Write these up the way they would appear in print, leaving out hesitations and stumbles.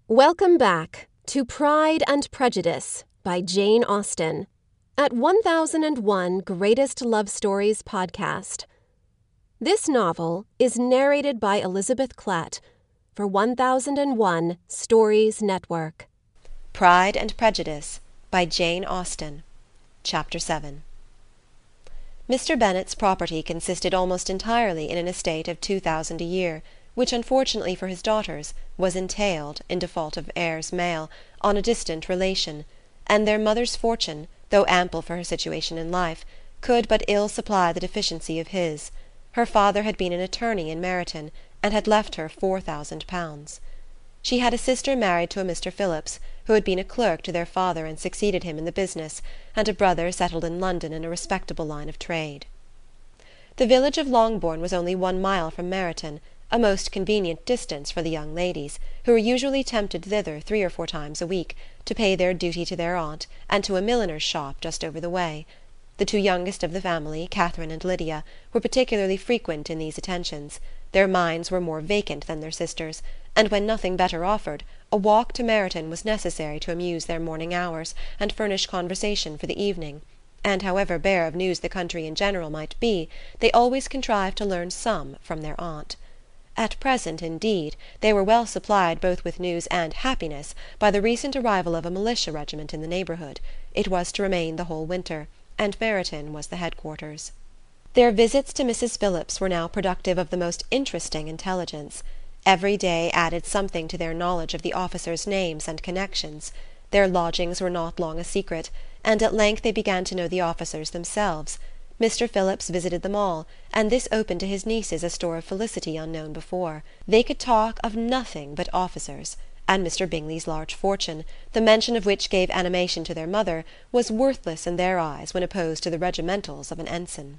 Welcome back to Pride and Prejudice by Jane Austen at 1001 Greatest Love Stories podcast. This novel is narrated by Elizabeth Klatt for 1001 Stories Network. Pride and Prejudice by Jane Austen. Chapter 7. Mr. Bennet's property consisted almost entirely in an estate of £2,000 a year, which, unfortunately for his daughters, was entailed, in default of heirs male, on a distant relation, and their mother's fortune, though ample for her situation in life, could but ill supply the deficiency of his. Her father had been an attorney in Meryton, and had left her £4,000. She had a sister married to a Mr. Phillips, who had been a clerk to their father and succeeded him in the business, and a brother settled in London in a respectable line of trade. The village of Longbourn was only 1 mile from Meryton, a most convenient distance for the young ladies, who were usually tempted thither 3 or 4 times a week, to pay their duty to their aunt, and to a milliner's shop just over the way. The 2 youngest of the family, Catherine and Lydia, were particularly frequent in these attentions. Their minds were more vacant than their sisters', and when nothing better offered, a walk to Meryton was necessary to amuse their morning hours and furnish conversation for the evening, and however bare of news the country in general might be, they always contrived to learn some from their aunt. At present, indeed, they were well supplied both with news and happiness by the recent arrival of a militia regiment in the neighbourhood. It was to remain the whole winter, and Meryton was the headquarters. Their visits to Mrs. Phillips were now productive of the most interesting intelligence. Every day added something to their knowledge of the officers' names and connections. Their lodgings were not long a secret, and at length they began to know the officers themselves. Mr. Phillips visited them all, and this opened to his nieces a store of felicity unknown before. They could talk of nothing but officers, and Mr. Bingley's large fortune, the mention of which gave animation to their mother, was worthless in their eyes when opposed to the regimentals of an ensign.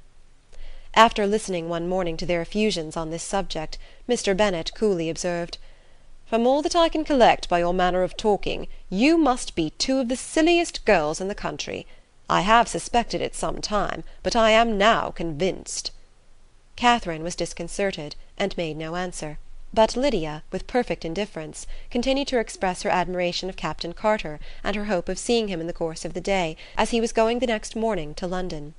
After listening one morning to their effusions on this subject, Mr. Bennet coolly observed, "From all that I can collect by your manner of talking, you must be 2 of the silliest girls in the country. I have suspected it some time, but I am now convinced." Catherine was disconcerted, and made no answer, but Lydia, with perfect indifference, continued to express her admiration of Captain Carter, and her hope of seeing him in the course of the day, as he was going the next morning to London.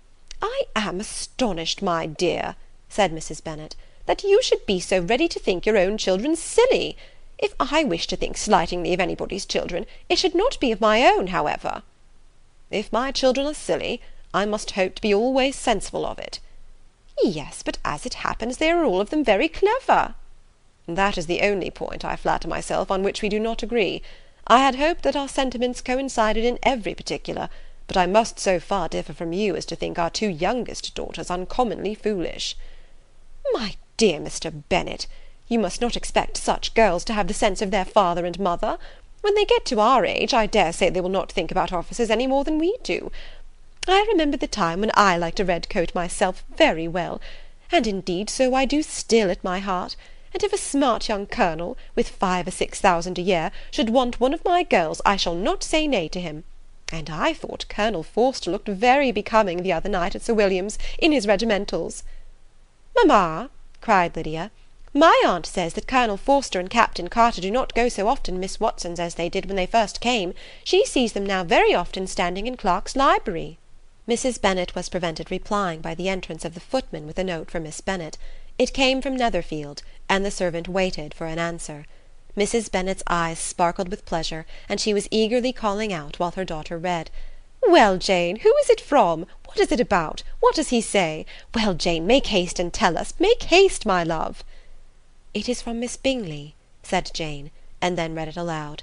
"I am astonished, my dear," said Mrs. Bennet, "that you should be so ready to think your own children silly. If I wish to think slightingly of anybody's children, it should not be of my own, however." "If my children are silly, I must hope to be always sensible of it." "Yes, but as it happens, they are all of them very clever." "That is the only point, I flatter myself, on which we do not agree. I had hoped that our sentiments coincided in every particular, but I must so far differ from you as to think our 2 youngest daughters uncommonly foolish." "My dear Mr. Bennet, you must not expect such girls to have the sense of their father and mother. When they get to our age, I dare say they will not think about officers any more than we do. I remember the time when I liked a red coat myself very well, and indeed so I do still at my heart, and if a smart young colonel, with 5,000 or 6,000 a year, should want one of my girls, I shall not say nay to him. And I thought Colonel Forster looked very becoming the other night at Sir William's, in his regimentals." "Mamma," cried Lydia, "my aunt says that Colonel Forster and Captain Carter do not go so often to Miss Watson's as they did when they first came. She sees them now very often standing in Clark's library." Mrs. Bennet was prevented replying by the entrance of the footman with a note for Miss Bennet. It came from Netherfield, and the servant waited for an answer. Mrs. Bennet's eyes sparkled with pleasure, and she was eagerly calling out while her daughter read. "Well, Jane, who is it from? What is it about? What does he say? Well, Jane, make haste and tell us. Make haste, my love." "It is from Miss Bingley," said Jane, and then read it aloud.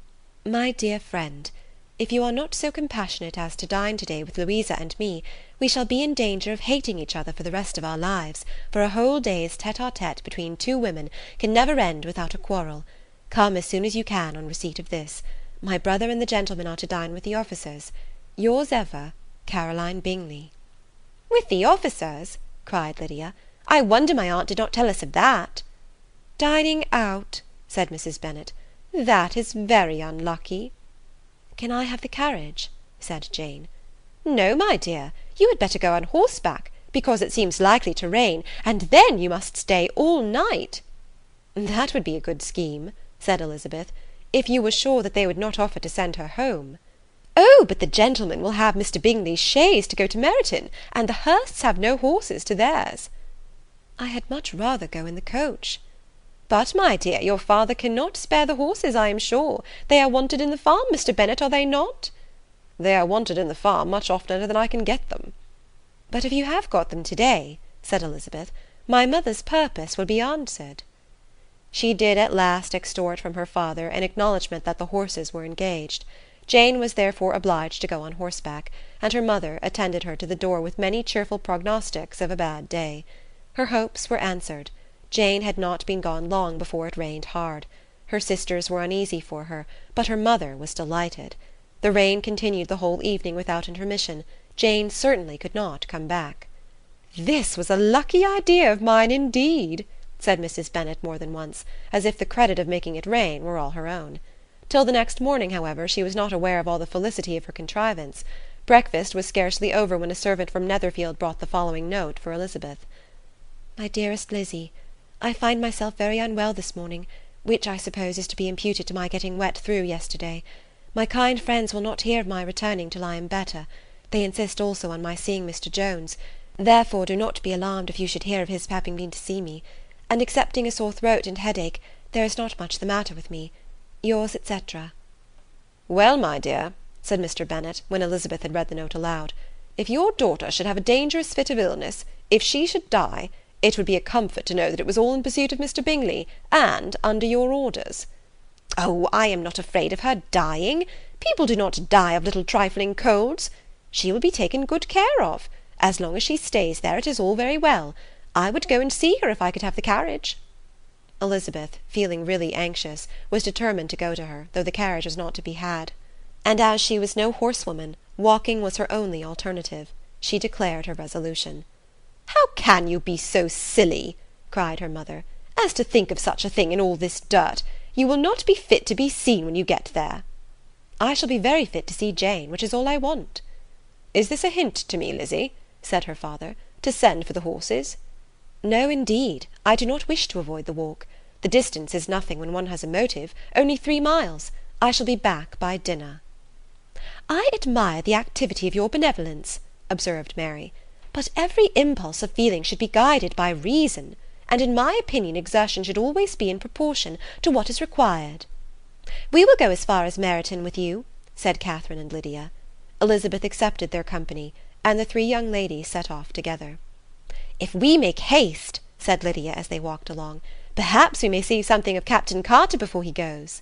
"My dear friend, if you are not so compassionate as to dine to-day with Louisa and me, we shall be in danger of hating each other for the rest of our lives, for a whole day's tête-à-tête between 2 women can never end without a quarrel. Come as soon as you can on receipt of this. My brother and the gentlemen are to dine with the officers. Yours ever, Caroline Bingley." "With the officers?" cried Lydia. "I wonder my aunt did not tell us of that." "Dining out," said Mrs. Bennet. "That is very unlucky." "Can I have the carriage?" said Jane. "No, my dear, you had better go on horseback, because it seems likely to rain, and then you must stay all night." "That would be a good scheme," said Elizabeth, if you were sure that they would not offer to send her home." "Oh, but the gentlemen will have Mr. Bingley's chaise to go to Meryton, and the Hursts have no horses to theirs." "I had much rather go in the coach." "But, my dear, your father cannot spare the horses, I am sure. They are wanted in the farm, Mr. Bennet, are they not?" "They are wanted in the farm much oftener than I can get them." "But if you have got them to-day," said Elizabeth, "my mother's purpose will be answered." She did at last extort from her father an acknowledgment that the horses were engaged. Jane was therefore obliged to go on horseback, and her mother attended her to the door with many cheerful prognostics of a bad day. Her hopes were answered. Jane had not been gone long before it rained hard. Her sisters were uneasy for her, but her mother was delighted. The rain continued the whole evening without intermission. Jane certainly could not come back. "This was a lucky idea of mine indeed," said Mrs. Bennet more than once, as if the credit of making it rain were all her own. Till the next morning, however, she was not aware of all the felicity of her contrivance. Breakfast was scarcely over when a servant from Netherfield brought the following note for Elizabeth. "My dearest Lizzy, I find myself very unwell this morning, which I suppose is to be imputed to my getting wet through yesterday. My kind friends will not hear of my returning till I am better. They insist also on my seeing Mr. Jones. Therefore do not be alarmed if you should hear of his having been to see me, and excepting a sore throat and headache, there is not much the matter with me. Yours, etc." "Well, my dear," said Mr. Bennet, when Elizabeth had read the note aloud, "if your daughter should have a dangerous fit of illness, if she should die, it would be a comfort to know that it was all in pursuit of Mr. Bingley, and under your orders." "Oh, I am not afraid of her dying. People do not die of little trifling colds. She will be taken good care of. As long as she stays there, it is all very well. I would go and see her if I could have the carriage." Elizabeth, feeling really anxious, was determined to go to her, though the carriage was not to be had. And as she was no horsewoman, walking was her only alternative. She declared her resolution. "How can you be so silly," cried her mother, "as to think of such a thing in all this dirt? You will not be fit to be seen when you get there." "I shall be very fit to see Jane, which is all I want." "Is this a hint to me, Lizzy," said her father, "to send for the horses?" "No, indeed, I do not wish to avoid the walk. The distance is nothing when one has a motive, only 3 miles. I shall be back by dinner." "I admire the activity of your benevolence," observed Mary, "but every impulse of feeling should be guided by reason, and in my opinion exertion should always be in proportion to what is required." "We will go as far as Meryton with you," said Catherine and Lydia. Elizabeth accepted their company, and the 3 young ladies set off together. "If we make haste," said Lydia as they walked along, "perhaps we may see something of Captain Carter before he goes."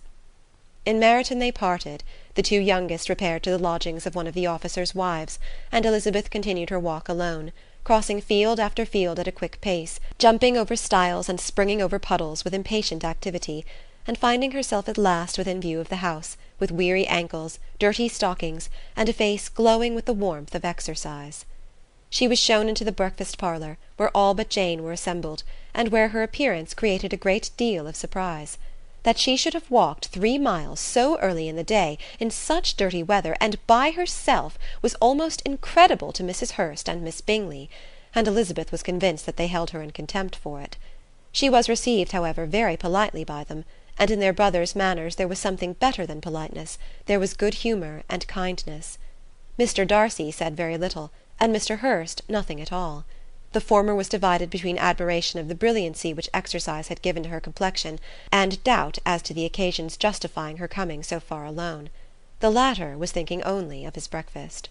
In Meryton they parted. The 2 youngest repaired to the lodgings of one of the officers' wives, and Elizabeth continued her walk alone, crossing field after field at a quick pace, jumping over stiles and springing over puddles with impatient activity, and finding herself at last within view of the house, with weary ankles, dirty stockings, and a face glowing with the warmth of exercise. She was shown into the breakfast parlour, where all but Jane were assembled, and where her appearance created a great deal of surprise. That she should have walked 3 miles so early in the day, in such dirty weather, and by herself, was almost incredible to Mrs. Hurst and Miss Bingley, and Elizabeth was convinced that they held her in contempt for it. She was received, however, very politely by them, and in their brother's manners there was something better than politeness, there was good humour and kindness. Mr. Darcy said very little, and Mr. Hurst nothing at all. The former was divided between admiration of the brilliancy which exercise had given to her complexion, and doubt as to the occasion's justifying her coming so far alone. The latter was thinking only of his breakfast.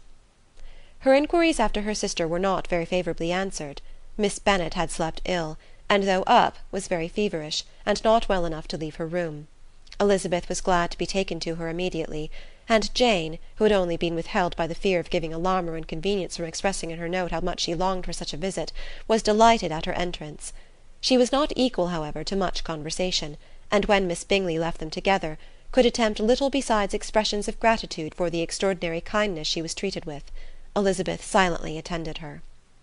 Her inquiries after her sister were not very favourably answered. Miss Bennet had slept ill, and though up, was very feverish, and not well enough to leave her room. Elizabeth was glad to be taken to her immediately, and Jane, who had only been withheld by the fear of giving alarm or inconvenience from expressing in her note how much she longed for such a visit, was delighted at her entrance. She was not equal, however, to much conversation, and when Miss Bingley left them together, could attempt little besides expressions of gratitude for the extraordinary kindness she was treated with. Elizabeth silently attended her.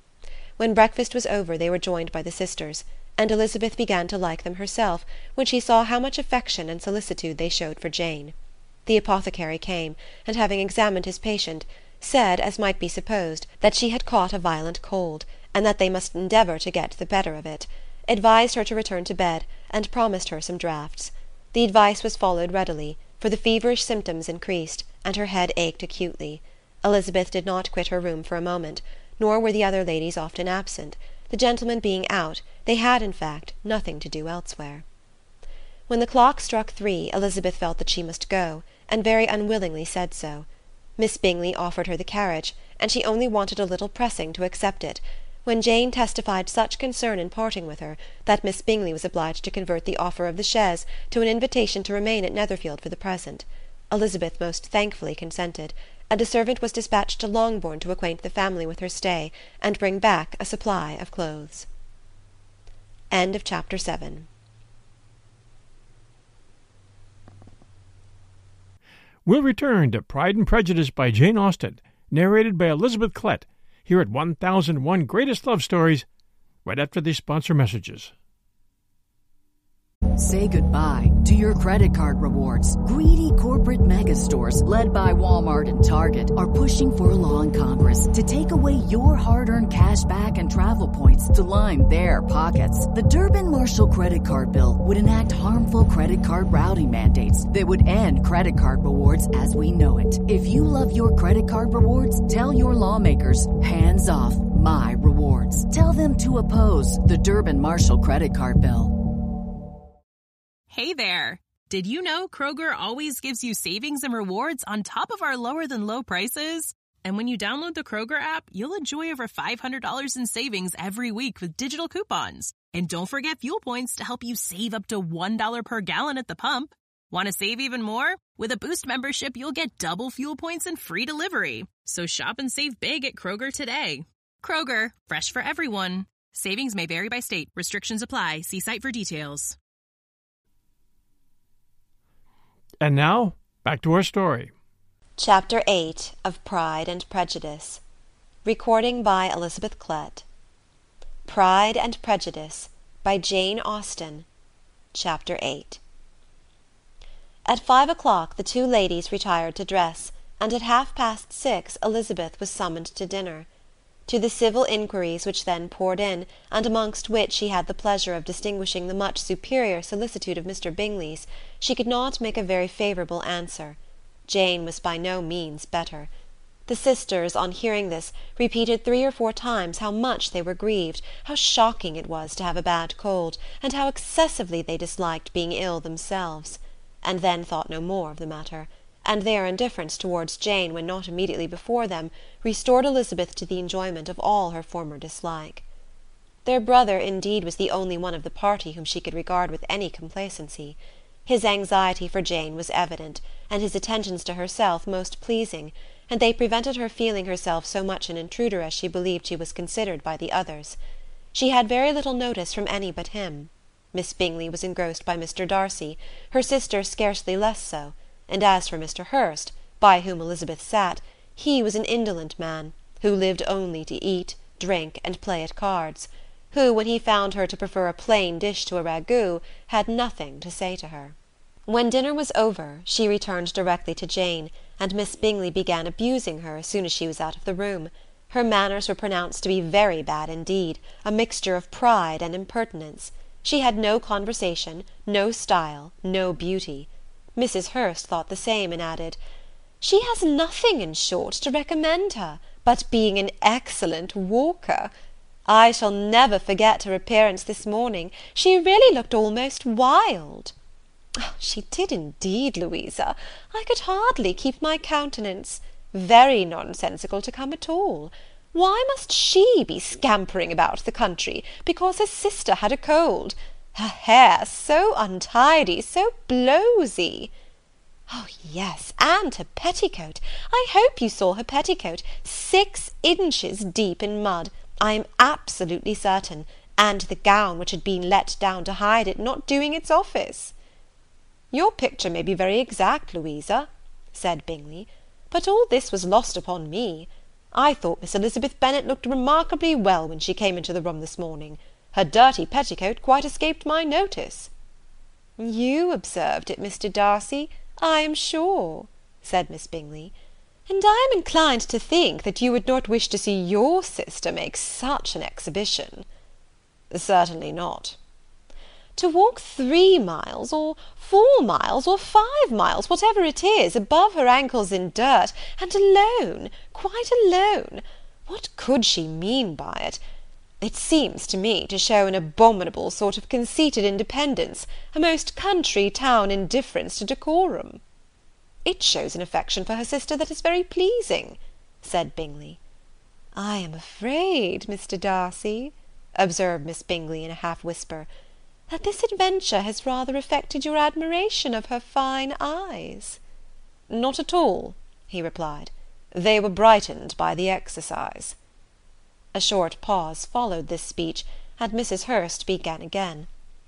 When breakfast was over they were joined by the sisters, and Elizabeth began to like them herself when she saw how much affection and solicitude they showed for Jane. The apothecary came, and having examined his patient, said, as might be supposed, that she had caught a violent cold, and that they must endeavour to get the better of it, advised her to return to bed, and promised her some draughts. The advice was followed readily, for the feverish symptoms increased, and her head ached acutely. Elizabeth did not quit her room for a moment, nor were the other ladies often absent. The gentlemen being out, they had, in fact, nothing to do elsewhere. When the clock struck 3, Elizabeth felt that she must go, and very unwillingly said so. Miss Bingley offered her the carriage, and she only wanted a little pressing to accept it, when Jane testified such concern in parting with her that Miss Bingley was obliged to convert the offer of the chaise to an invitation to remain at Netherfield for the present. Elizabeth most thankfully consented, and a servant was dispatched to Longbourn to acquaint the family with her stay, and bring back a supply of clothes. End of chapter 7. We'll return to Pride and Prejudice by Jane Austen, narrated by Elizabeth Klett, here at 1001 Greatest Love Stories, right after these sponsor messages. Say goodbye to your credit card rewards. Greedy corporate mega stores, led by Walmart and Target, are pushing for a law in Congress to take away your hard-earned cash back and travel points to line their pockets. The Durbin-Marshall credit card bill would enact harmful credit card routing mandates that would end credit card rewards as we know it. If you love your credit card rewards, tell your lawmakers, hands off my rewards. Tell them to oppose the Durbin-Marshall credit card bill. Hey there! Did you know Kroger always gives you savings and rewards on top of our lower-than-low prices? And when you download the Kroger app, you'll enjoy over $500 in savings every week with digital coupons. And don't forget fuel points to help you save up to $1 per gallon at the pump. Want to save even more? With a Boost membership, you'll get double fuel points and free delivery. So shop and save big at Kroger today. Kroger, fresh for everyone. Savings may vary by state. Restrictions apply. See site for details. And now, back to our story. Chapter 8 of Pride and Prejudice. Recording by Elizabeth Klett. Pride and Prejudice by Jane Austen. Chapter 8. At 5 o'clock the two ladies retired to dress, and at 6:30 Elizabeth was summoned to dinner. To the civil inquiries which then poured in, and amongst which she had the pleasure of distinguishing the much superior solicitude of Mr. Bingley's, she could not make a very favourable answer. Jane was by no means better. The sisters, on hearing this, repeated 3 or 4 times how much they were grieved, how shocking it was to have a bad cold, and how excessively they disliked being ill themselves, and then thought no more of the matter, and their indifference towards Jane, when not immediately before them, restored Elizabeth to the enjoyment of all her former dislike. Their brother, indeed, was the only one of the party whom she could regard with any complacency. His anxiety for Jane was evident, and his attentions to herself most pleasing, and they prevented her feeling herself so much an intruder as she believed she was considered by the others. She had very little notice from any but him. Miss Bingley was engrossed by Mr. Darcy, her sister scarcely less so, and as for Mr. Hurst, by whom Elizabeth sat, he was an indolent man, who lived only to eat, drink, and play at cards, who, when he found her to prefer a plain dish to a ragout, had nothing to say to her. When dinner was over, she returned directly to Jane, and Miss Bingley began abusing her as soon as she was out of the room. Her manners were pronounced to be very bad indeed, a mixture of pride and impertinence. She had no conversation, no style, no beauty. Mrs. Hurst thought the same, and added, "She has nothing, in short, to recommend her, but being an excellent walker. I shall never forget her appearance this morning. She really looked almost wild." "She did indeed, Louisa. I could hardly keep my countenance. Very nonsensical to come at all. Why must she be scampering about the country, because her sister had a cold? Her hair so untidy, so blowsy. Oh, yes, and her petticoat. I hope you saw her petticoat. 6 inches deep in mud, I am absolutely certain, and the gown which had been let down to hide it not doing its office." "Your picture may be very exact, Louisa," said Bingley, "but all this was lost upon me. I thought Miss Elizabeth Bennet looked remarkably well when she came into the room this morning. Her dirty petticoat quite escaped my notice." "You observed it, Mr. Darcy, I am sure," said Miss Bingley, "and I am inclined to think that you would not wish to see your sister make such an exhibition." "Certainly not." To walk 3 miles, or 4 miles, or 5 miles, whatever it is, above her ankles in dirt, and alone, quite alone! What could she mean by it? It seems to me to show an abominable sort of conceited independence, a most country town indifference to decorum. It shows an affection for her sister that is very pleasing, said Bingley. I am afraid, Mr. Darcy, observed Miss Bingley in a half whisper, that this adventure has rather affected your admiration of her fine eyes. Not at all, he replied. They were brightened by the exercise. A short pause followed this speech, and Mrs. Hurst began again.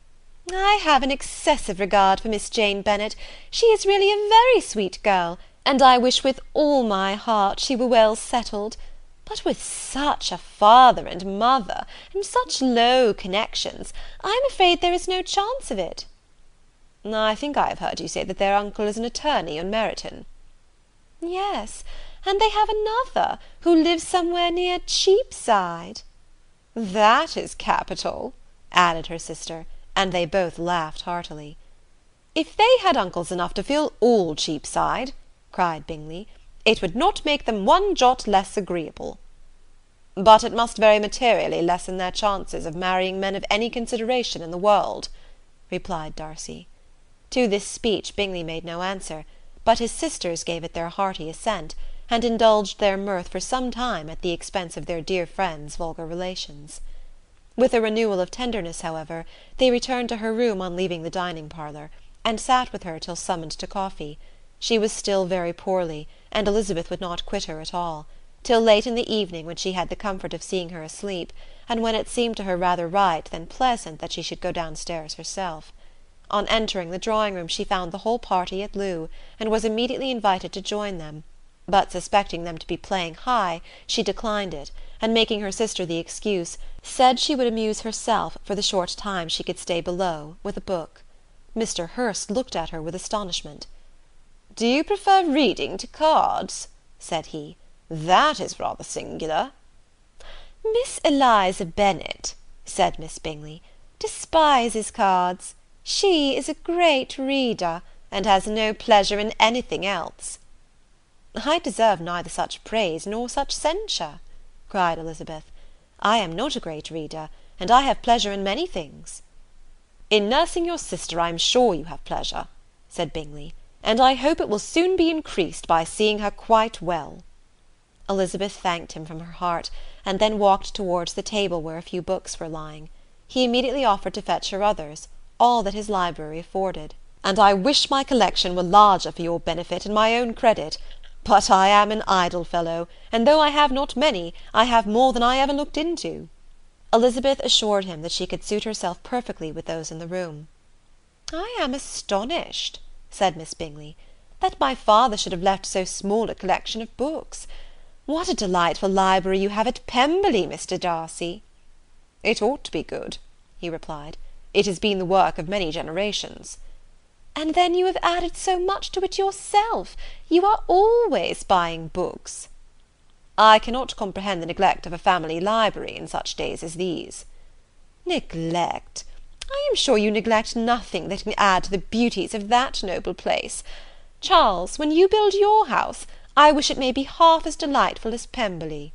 I have an excessive regard for Miss Jane Bennet. She is really a very sweet girl, and I wish with all my heart she were well settled. But with such a father and mother, and such low connections, I am afraid there is no chance of it. I think I have heard you say that their uncle is an attorney on Meryton. Yes, and they have another, who lives somewhere near Cheapside. That is capital, added her sister, and they both laughed heartily. If they had uncles enough to fill all Cheapside, cried Bingley, it would not make them one jot less agreeable. But it must very materially lessen their chances of marrying men of any consideration in the world, replied Darcy. To this speech Bingley made no answer, but his sisters gave it their hearty assent, and indulged their mirth for some time at the expense of their dear friend's vulgar relations. With a renewal of tenderness, however, they returned to her room on leaving the dining-parlour, and sat with her till summoned to coffee. She was still very poorly, and Elizabeth would not quit her at all, till late in the evening, when she had the comfort of seeing her asleep, and when it seemed to her rather right than pleasant that she should go downstairs herself. On entering the drawing-room she found the whole party at loo, and was immediately invited to join them, but suspecting them to be playing high, she declined it, and making her sister the excuse, said she would amuse herself for the short time she could stay below with a book. Mr. Hurst looked at her with astonishment. Do you prefer reading to cards? said he. That is rather singular. Miss Eliza Bennet, said Miss Bingley, despises cards. She is a great reader, and has no pleasure in anything else. I deserve neither such praise nor such censure, cried Elizabeth. I am not a great reader, and I have pleasure in many things. In nursing your sister I am sure you have pleasure, said Bingley, and I hope it will soon be increased by seeing her quite well. Elizabeth thanked him from her heart, and then walked towards the table where a few books were lying. He immediately offered to fetch her others, all that his library afforded. And I wish my collection were larger for your benefit and my own credit, but I am an idle fellow, and though I have not many, I have more than I ever looked into. Elizabeth assured him that she could suit herself perfectly with those in the room. I am astonished, said Miss Bingley, that my father should have left so small a collection of books. What a delightful library you have at Pemberley, Mr. Darcy! It ought to be good, he replied. It has been the work of many generations. And then you have added so much to it yourself. You are always buying books. I cannot comprehend the neglect of a family library in such days as these. Neglect! I am sure you neglect nothing that can add to the beauties of that noble place. Charles, when you build your house, I wish it may be half as delightful as Pemberley.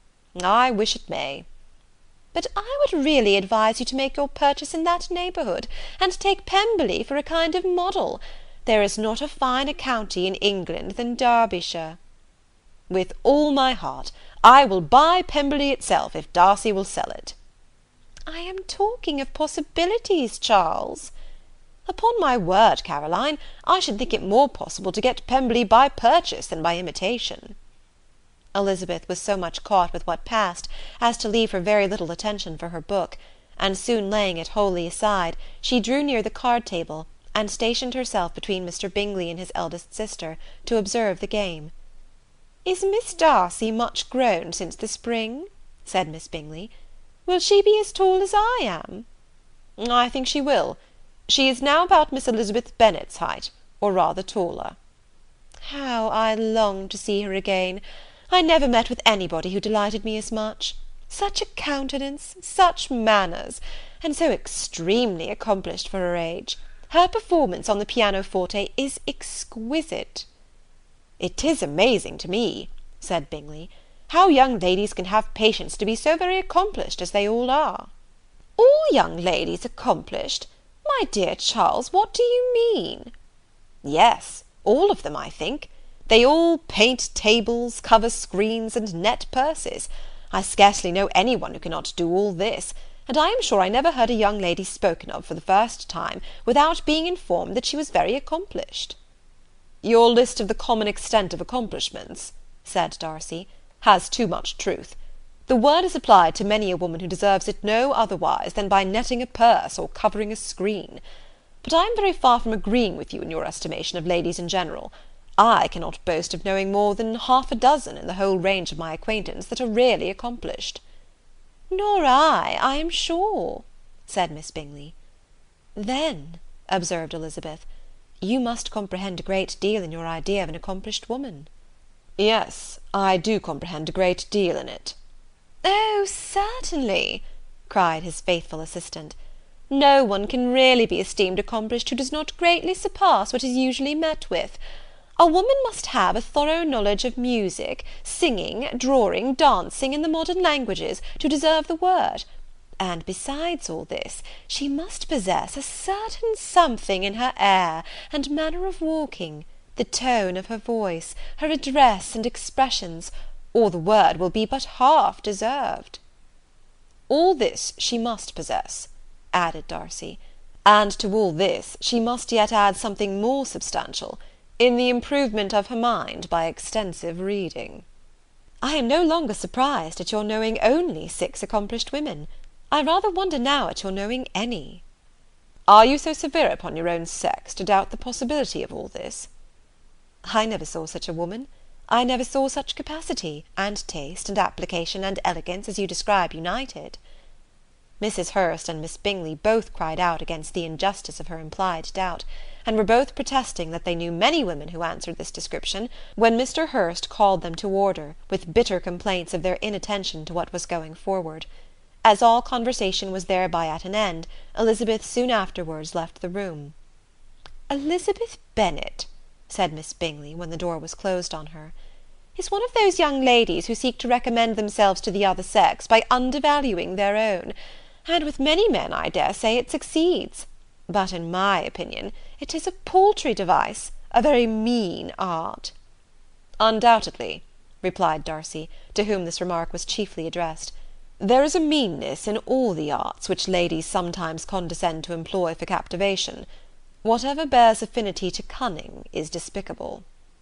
I wish it may. But I would really advise you to make your purchase in that neighbourhood, and take Pemberley for a kind of model. There is not a finer county in England than Derbyshire. With all my heart. I will buy Pemberley itself, if Darcy will sell it. I am talking of possibilities, Charles. Upon my word, Caroline, I should think it more possible to get Pemberley by purchase than by imitation. Elizabeth was so much caught with what passed as to leave her very little attention for her book, and soon laying it wholly aside, she drew near the card-table, and stationed herself between Mr. Bingley and his eldest sister, to observe the game. Is Miss Darcy much grown since the spring? said Miss Bingley. Will she be as tall as I am? I think she will. She is now about Miss Elizabeth Bennet's height, or rather taller. How I long to see her again! I never met with anybody who delighted me as much. Such a countenance, such manners, and so extremely accomplished for her age. Her performance on the pianoforte is exquisite." "It is amazing to me," said Bingley, "how young ladies can have patience to be so very accomplished as they all are." "All young ladies accomplished! My dear Charles, what do you mean?" "Yes, all of them, I think. They all paint tables, cover screens, and net purses. I scarcely know any one who cannot do all this, and I am sure I never heard a young lady spoken of for the first time without being informed that she was very accomplished." "Your list of the common extent of accomplishments," said Darcy, "has too much truth. The word is applied to many a woman who deserves it no otherwise than by netting a purse or covering a screen. But I am very far from agreeing with you in your estimation of ladies in general. I cannot boast of knowing more than half a dozen in the whole range of my acquaintance that are really accomplished." "Nor I am sure," said Miss Bingley. "Then," observed Elizabeth, "you must comprehend a great deal in your idea of an accomplished woman." "Yes, I do comprehend a great deal in it." "Oh, certainly," cried his faithful assistant. "No one can really be esteemed accomplished who does not greatly surpass what is usually met with. A woman must have a thorough knowledge of music, singing, drawing, dancing, and the modern languages, to deserve the word; and besides all this, she must possess a certain something in her air and manner of walking, the tone of her voice, her address and expressions, or the word will be but half deserved." "All this she must possess," added Darcy, "and to all this she must yet add something more substantial, in the improvement of her mind by extensive reading." "I am no longer surprised at your knowing only 6 accomplished women. I rather wonder now at your knowing any." "Are you so severe upon your own sex to doubt the possibility of all this?" "I never saw such a woman. I never saw such capacity, and taste, and application, and elegance, as you describe united." Mrs. Hurst and Miss Bingley both cried out against the injustice of her implied doubt, and were both protesting that they knew many women who answered this description, when Mr. Hurst called them to order, with bitter complaints of their inattention to what was going forward. As all conversation was thereby at an end, Elizabeth soon afterwards left the room. "Elizabeth Bennet," said Miss Bingley, when the door was closed on her, "is one of those young ladies who seek to recommend themselves to the other sex by undervaluing their own, and with many men, I dare say, it succeeds; but in my opinion it is a paltry device, a very mean art." "Undoubtedly," replied Darcy, to whom this remark was chiefly addressed, "there is a meanness in all the arts which ladies sometimes condescend to employ for captivation. Whatever bears affinity to cunning is despicable."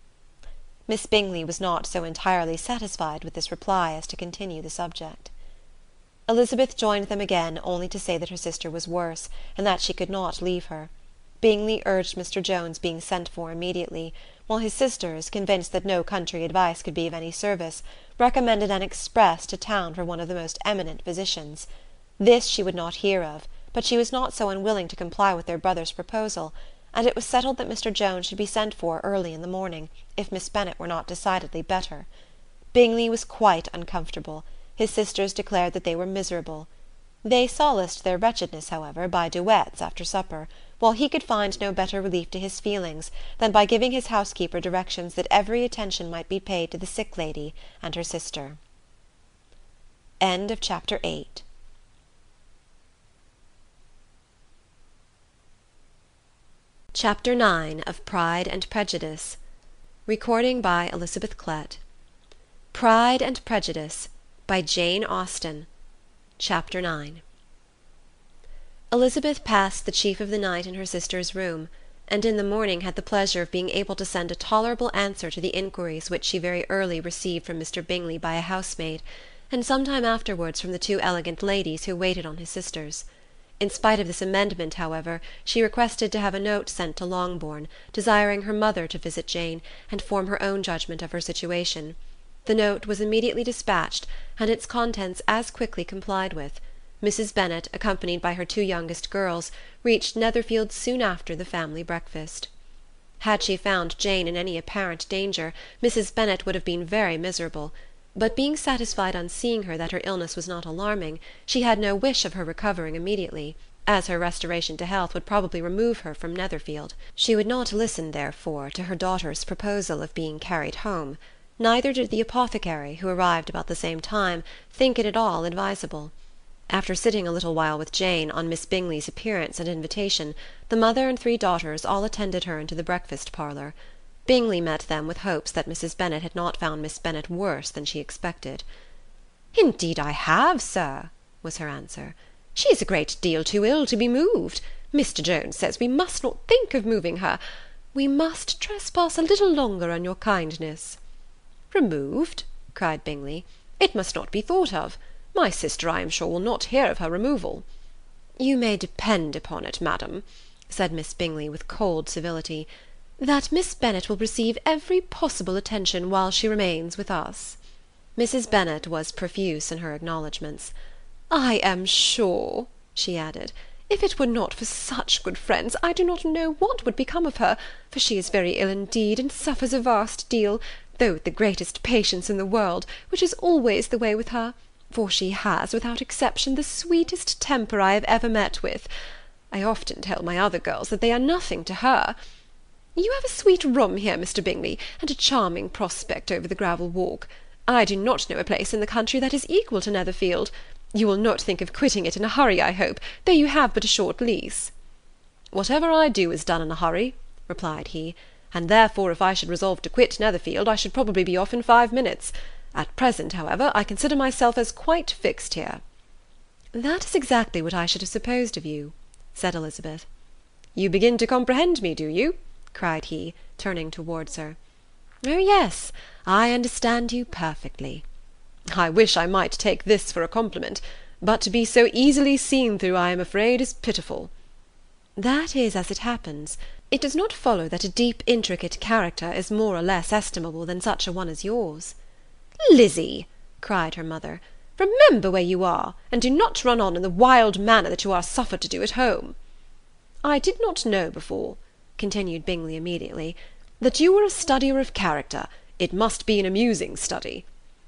Miss Bingley was not so entirely satisfied with this reply as to continue the subject. Elizabeth joined them again, only to say that her sister was worse, and that she could not leave her. Bingley urged Mr. Jones being sent for immediately, while his sisters, convinced that no country advice could be of any service, recommended an express to town for one of the most eminent physicians. This she would not hear of, but she was not so unwilling to comply with their brother's proposal, and it was settled that Mr. Jones should be sent for early in the morning, if Miss Bennet were not decidedly better. Bingley was quite uncomfortable. His sisters declared that they were miserable. They solaced their wretchedness, however, by duets after supper, while he could find no better relief to his feelings than by giving his housekeeper directions that every attention might be paid to the sick lady and her sister. Chapter 8. Chapter 9 of Pride and Prejudice. Recording by Elizabeth Klett. Pride and Prejudice by Jane Austen. Chapter 9. Elizabeth passed the chief of the night in her sister's room, and in the morning had the pleasure of being able to send a tolerable answer to the inquiries which she very early received from Mr. Bingley by a housemaid, and some time afterwards from the 2 elegant ladies who waited on his sisters. In spite of this amendment, however, she requested to have a note sent to Longbourn, desiring her mother to visit Jane, and form her own judgment of her situation. The note was immediately dispatched, and its contents as quickly complied with. Mrs. Bennet, accompanied by her 2 youngest girls, reached Netherfield soon after the family breakfast. Had she found Jane in any apparent danger, Mrs. Bennet would have been very miserable. But being satisfied on seeing her that her illness was not alarming, she had no wish of her recovering immediately, as her restoration to health would probably remove her from Netherfield. She would not listen, therefore, to her daughter's proposal of being carried home. Neither did the apothecary, who arrived about the same time, think it at all advisable. After sitting a little while with Jane, on Miss Bingley's appearance and invitation, the mother and 3 daughters all attended her into the breakfast-parlour. Bingley met them with hopes that Mrs. Bennet had not found Miss Bennet worse than she expected. "Indeed I have, sir," was her answer. "She is a great deal too ill to be moved. Mr. Jones says we must not think of moving her. We must trespass a little longer on your kindness." "Removed?" cried Bingley. "It must not be thought of. My sister, I am sure, will not hear of her removal." "You may depend upon it, madam," said Miss Bingley with cold civility, "that Miss Bennet will receive every possible attention while she remains with us." Mrs. Bennet was profuse in her acknowledgments. "I am sure," she added, "if it were not for such good friends, I do not know what would become of her, for she is very ill indeed, and suffers a vast deal, though with the greatest patience in the world, which is always the way with her, for she has, without exception, the sweetest temper I have ever met with. I often tell my other girls that they are nothing to her. You have a sweet room here, Mr. Bingley, and a charming prospect over the gravel walk. I do not know a place in the country that is equal to Netherfield. You will not think of quitting it in a hurry, I hope, though you have but a short lease." "Whatever I do is done in a hurry," replied he, "and therefore if I should resolve to quit Netherfield, I should probably be off in 5 minutes. At present, however, I consider myself as quite fixed here." "That is exactly what I should have supposed of you," said Elizabeth. "You begin to comprehend me, do you?" cried he, turning towards her. "Oh yes, I understand you perfectly." "I wish I might take this for a compliment, but to be so easily seen through, I am afraid, is pitiful." "That is as it happens. It does not follow that a deep, intricate character is more or less estimable than such a one as yours." "Lizzy," cried her mother, "remember where you are, and do not run on in the wild manner that you are suffered to do at home." "I did not know before," continued Bingley immediately, "that you were a studier of character. It must be an amusing study."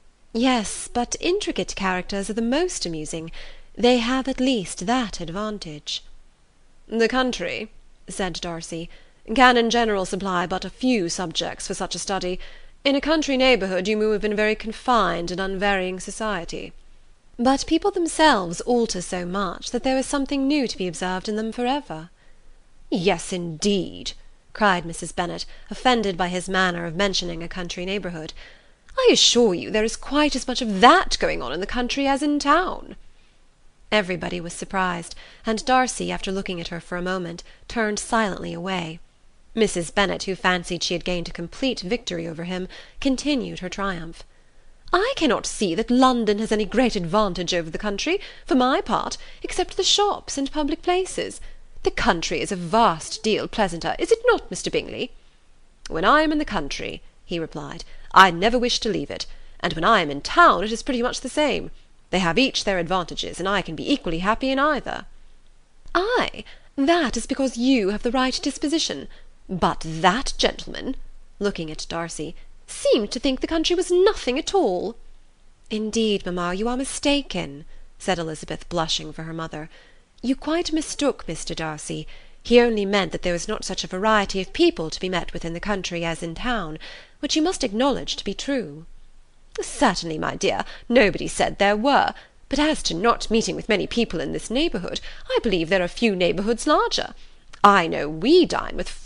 "Yes, but intricate characters are the most amusing. They have at least that advantage." "The country," said Darcy, "can in general supply but a few subjects for such a study. In a country neighbourhood you move in a very confined and unvarying society." "But people themselves alter so much that there is something new to be observed in them for ever." "Yes, indeed," cried Mrs. Bennet, offended by his manner of mentioning a country neighbourhood. "I assure you there is quite as much of that going on in the country as in town." Everybody was surprised, and Darcy, after looking at her for a moment, turned silently away. Mrs. Bennet, who fancied she had gained a complete victory over him, continued her triumph. "I cannot see that London has any great advantage over the country, for my part, except the shops and public places. The country is a vast deal pleasanter, is it not, Mr. Bingley?" "When I am in the country," he replied, "I never wish to leave it, and when I am in town it is pretty much the same. They have each their advantages, and I can be equally happy in either." "Ay, that is because you have the right disposition. But that gentleman," looking at Darcy, "seemed to think the country was nothing at all." "Indeed, mamma, you are mistaken," said Elizabeth, blushing for her mother. "You quite mistook Mr. Darcy. He only meant that there was not such a variety of people to be met with in the country as in town, which you must acknowledge to be true." "Certainly, my dear, nobody said there were. But as to not meeting with many people in this neighbourhood, I believe there are few neighbourhoods larger. I know we dine with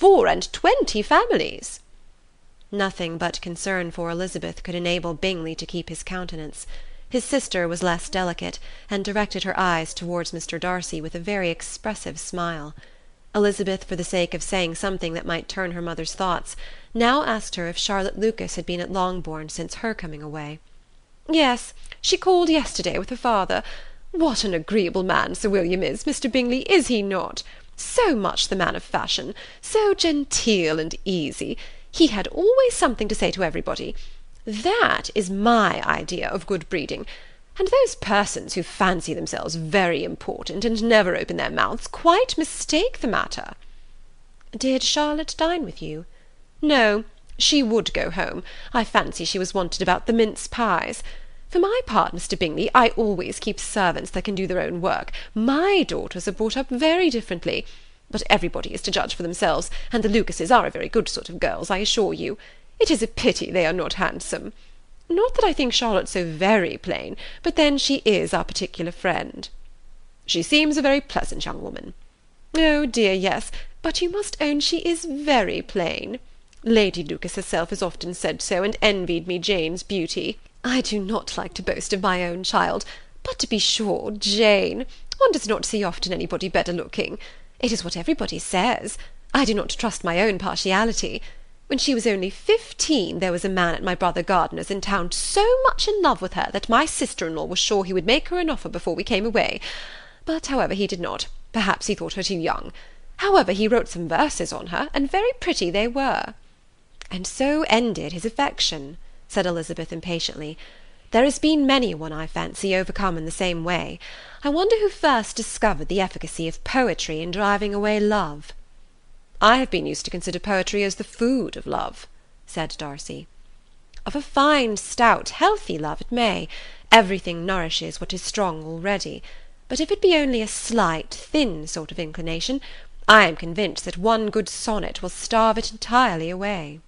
24 families." Nothing but concern for Elizabeth could enable Bingley to keep his countenance. His sister was less delicate, and directed her eyes towards Mr. Darcy with a very expressive smile. Elizabeth, for the sake of saying something that might turn her mother's thoughts, now asked her if Charlotte Lucas had been at Longbourn since her coming away. "Yes, she called yesterday with her father. What an agreeable man Sir William is, Mr. Bingley, is he not? So much the man of fashion, so genteel and easy. He had always something to say to everybody. That is my idea of good breeding. And those persons who fancy themselves very important and never open their mouths quite mistake the matter." "Did Charlotte dine with you?" "No, She would go home. I fancy she was wanted about the mince pies. For my part, Mr. Bingley, I always keep servants that can do their own work. My daughters are brought up very differently. But everybody is to judge for themselves, and the Lucases are a very good sort of girls, I assure you. It is a pity they are not handsome. Not that I think Charlotte so very plain, but then she is our particular friend. She seems a very pleasant young woman. Oh dear, yes, but you must own she is very plain. Lady Lucas herself has often said so, and envied me Jane's beauty. I do not like to boast of my own child, but to be sure, Jane, one does not see often anybody better looking. It is what everybody says. I do not trust my own partiality. When she was only 15, there was a man at my brother Gardiner's in town so much in love with her that my sister-in-law was sure he would make her an offer before we came away. But, however, he did not. Perhaps he thought her too young. However, he wrote some verses on her, and very pretty they were. And so ended his affection, said Elizabeth impatiently. There has been many a one, I fancy, overcome in the same way. I wonder who first discovered the efficacy of poetry in driving away love. I have been used to consider poetry as the food of love, said Darcy. Of a fine, stout, healthy love it may. Everything nourishes what is strong already. But if it be only a slight, thin sort of inclination, I am convinced that one good sonnet will starve it entirely away.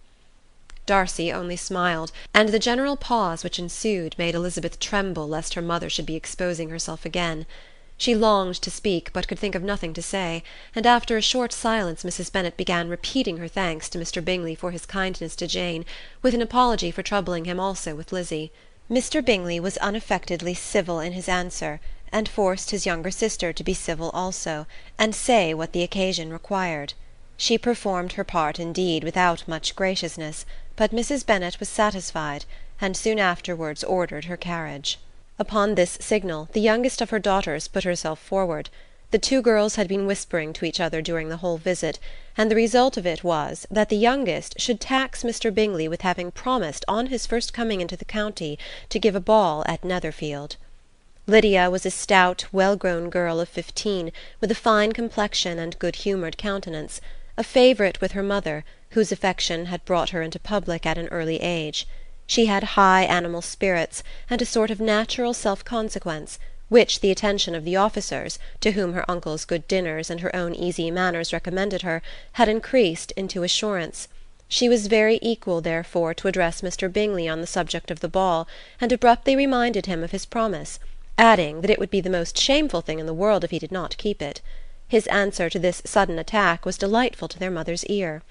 Darcy only smiled, and the general pause which ensued made Elizabeth tremble lest her mother should be exposing herself again. She longed to speak, but could think of nothing to say, and after a short silence Mrs. Bennet began repeating her thanks to Mr. Bingley for his kindness to Jane, with an apology for troubling him also with Lizzie. Mr. Bingley was unaffectedly civil in his answer, and forced his younger sister to be civil also, and say what the occasion required. She performed her part indeed without much graciousness, but Mrs. Bennet was satisfied, and soon afterwards ordered her carriage. Upon this signal, the youngest of her daughters put herself forward. The two girls had been whispering to each other during the whole visit, and the result of it was, that the youngest should tax Mr. Bingley with having promised on his first coming into the county to give a ball at Netherfield. Lydia was a stout, well-grown girl of 15, with a fine complexion and good-humoured countenance, a favourite with her mother, whose affection had brought her into public at an early age. She had high animal spirits, and a sort of natural self-consequence, which the attention of the officers, to whom her uncle's good dinners and her own easy manners recommended her, had increased into assurance. She was very equal, therefore, to address Mr. Bingley on the subject of the ball, and abruptly reminded him of his promise, adding that it would be the most shameful thing in the world if he did not keep it. His answer to this sudden attack was delightful to their mother's ear.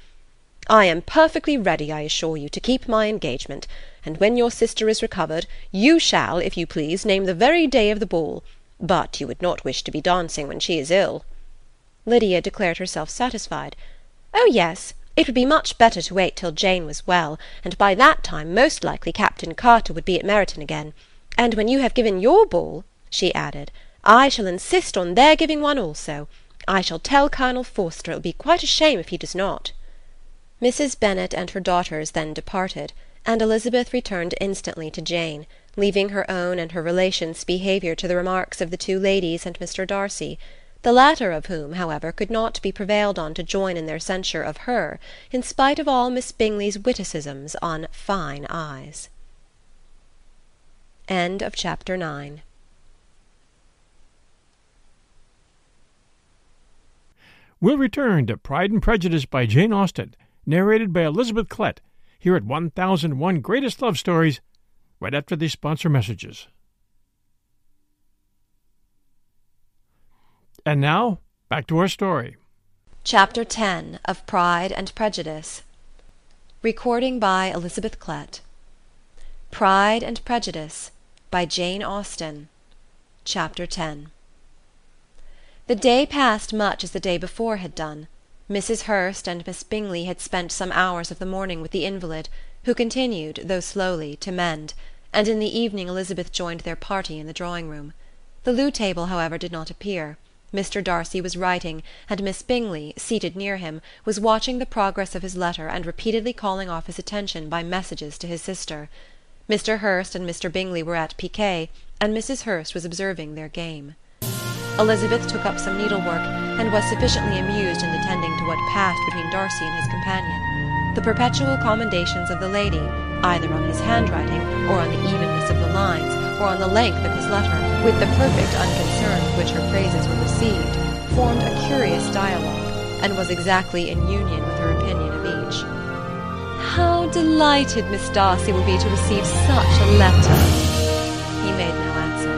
I am perfectly ready, I assure you, to keep my engagement, and when your sister is recovered, you shall, if you please, name the very day of the ball. But you would not wish to be dancing when she is ill. Lydia declared herself satisfied. Oh, yes, it would be much better to wait till Jane was well, and by that time most likely Captain Carter would be at Meryton again. And when you have given your ball, she added, I shall insist on their giving one also. I shall tell Colonel Forster it will be quite a shame if he does not. Mrs. Bennet and her daughters then departed, and Elizabeth returned instantly to Jane, leaving her own and her relations' behaviour to the remarks of the two ladies and Mr. Darcy, the latter of whom, however, could not be prevailed on to join in their censure of her, in spite of all Miss Bingley's witticisms on fine eyes. End of chapter 9. We'll return to Pride and Prejudice by Jane Austen, narrated by Elizabeth Klett, here at 1001 Greatest Love Stories, right after these sponsor messages. And now, back to our story. Chapter 10 of Pride and Prejudice. Recording by Elizabeth Klett. Pride and Prejudice by Jane Austen. Chapter 10. The day passed much as the day before had done. Mrs. Hurst and Miss Bingley had spent some hours of the morning with the invalid, who continued, though slowly, to mend, and in the evening Elizabeth joined their party in the drawing-room. The loo table, however, did not appear. Mr. Darcy was writing, and Miss Bingley, seated near him, was watching the progress of his letter and repeatedly calling off his attention by messages to his sister. Mr. Hurst and Mr. Bingley were at piquet, and Mrs. Hurst was observing their game. Elizabeth took up some needlework, and was sufficiently amused in attending to what passed between Darcy and his companion. the perpetual commendations of the lady, either on his handwriting, or on the evenness of the lines, or on the length of his letter, with the perfect unconcern with which her praises were received, formed a curious dialogue, and was exactly in union with her opinion of each. "How delighted Miss Darcy will be to receive such a letter!" He made no answer.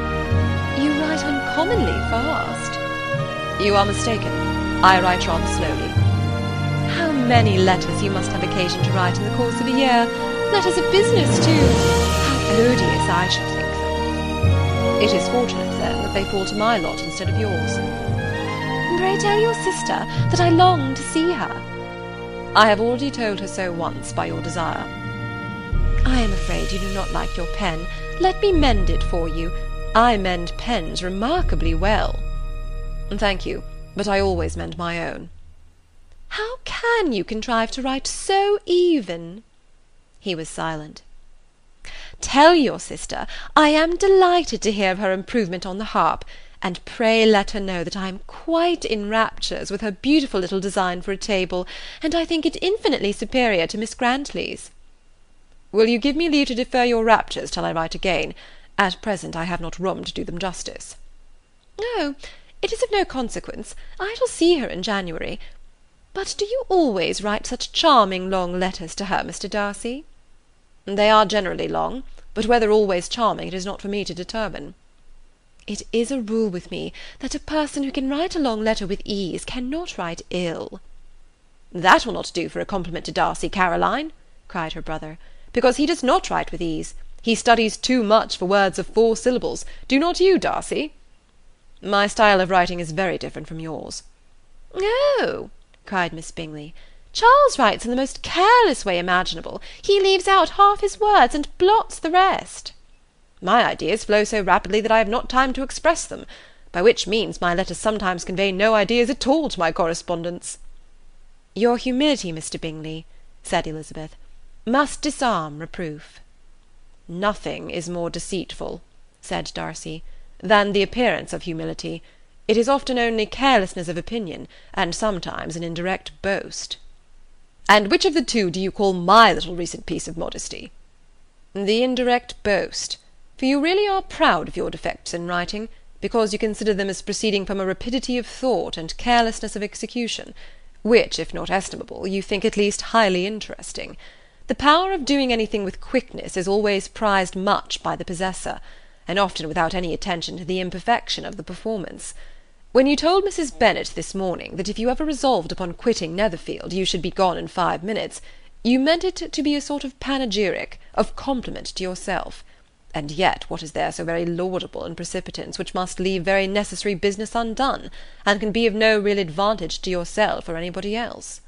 "You write uncommonly fast." "You are mistaken. I write rather slowly." "How many letters you must have occasion to write in the course of a year! Letters of business, too! How odious I should think them!" "It is fortunate, then, that they fall to my lot instead of yours." "Pray tell your sister that I long to see her." "I have already told her so once by your desire." "I am afraid you do not like your pen. Let me mend it for you. I mend pens remarkably well." "Thank you, but I always mend my own." "How can you contrive to write so even?" He was silent. "Tell your sister I am delighted to hear of her improvement on the harp, and pray let her know that I am quite in raptures with her beautiful little design for a table, and I think it infinitely superior to Miss Grantley's." "Will you give me leave to defer your raptures till I write again? At present I have not room to do them justice." "Oh, it is of no consequence. I shall see her in January. But do you always write such charming long letters to her, Mr. Darcy?" "They are generally long, but whether always charming it is not for me to determine." "It is a rule with me that a person who can write a long letter with ease cannot write ill." "That will not do for a compliment to Darcy, Caroline," cried her brother, "because he does not write with ease. He studies too much for words of 4 syllables. Do not you, Darcy?" "My style of writing is very different from yours." "Oh!" cried Miss Bingley, "Charles writes in the most careless way imaginable. He leaves out half his words and blots the rest." "My ideas flow so rapidly that I have not time to express them, by which means my letters sometimes convey no ideas at all to my correspondents." "Your humility, Mr. Bingley," said Elizabeth, "must disarm reproof." "Nothing is more deceitful," said Darcy, "than the appearance of humility. It is often only carelessness of opinion, and sometimes an indirect boast." "And which of the two do you call my little recent piece of modesty?" "The indirect boast, for you really are proud of your defects in writing, because you consider them as proceeding from a rapidity of thought and carelessness of execution, which, if not estimable, you think at least highly interesting. The power of doing anything with quickness is always prized much by the possessor, and often without any attention to the imperfection of the performance. When you told Mrs. Bennet this morning that if you ever resolved upon quitting Netherfield you should be gone in 5 minutes, you meant it to be a sort of panegyric, of compliment to yourself. And yet what is there so very laudable in precipitance which must leave very necessary business undone, and can be of no real advantage to yourself or anybody else?"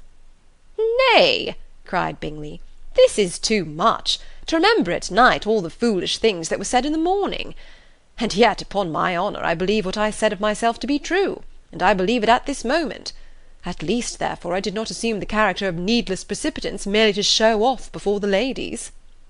"Nay," cried Bingley, "this is too much, to remember at night all the foolish things that were said in the morning. And yet, upon my honour, I believe what I said of myself to be true, and I believe it at this moment. At least, therefore, I did not assume the character of needless precipitance merely to show off before the ladies."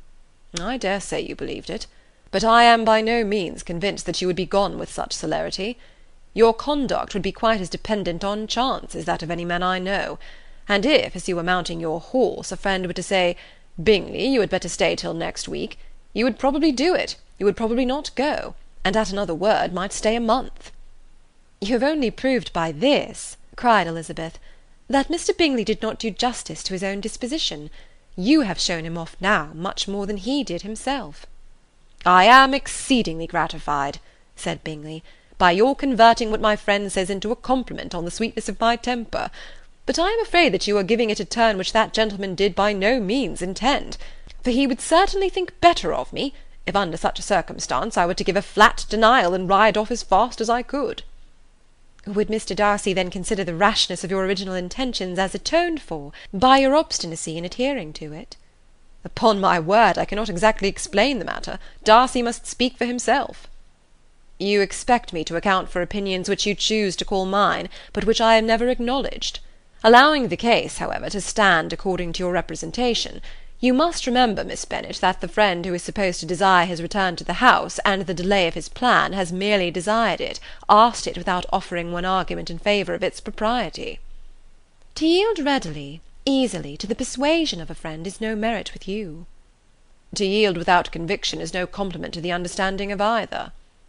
"I dare say you believed it, but I am by no means convinced that you would be gone with such celerity. Your conduct would be quite as dependent on chance as that of any man I know, and if, as you were mounting your horse, a friend were to say, 'Bingley, you had better stay till next week,' you would probably do it, you would probably not go, and at another word might stay a month." "You have only proved by this," cried Elizabeth, "that Mr. Bingley did not do justice to his own disposition. You have shown him off now much more than he did himself." "I am exceedingly gratified," said Bingley, "by your converting what my friend says into a compliment on the sweetness of my temper. But I am afraid that you are giving it a turn which that gentleman did by no means intend, for he would certainly think better of me, if under such a circumstance I were to give a flat denial and ride off as fast as I could." "Would Mr. Darcy then consider the rashness of your original intentions as atoned for by your obstinacy in adhering to it?" "Upon my word, I cannot exactly explain the matter. Darcy must speak for himself." "You expect me to account for opinions which you choose to call mine, but which I have never acknowledged. Allowing the case, however, to stand according to your representation, you must remember, Miss Bennet, that the friend who is supposed to desire his return to the house, and the delay of his plan, has merely desired it, asked it without offering one argument in favour of its propriety." "To yield readily," easily to the persuasion of a friend is no merit with you. To yield without conviction is no compliment to the understanding of either.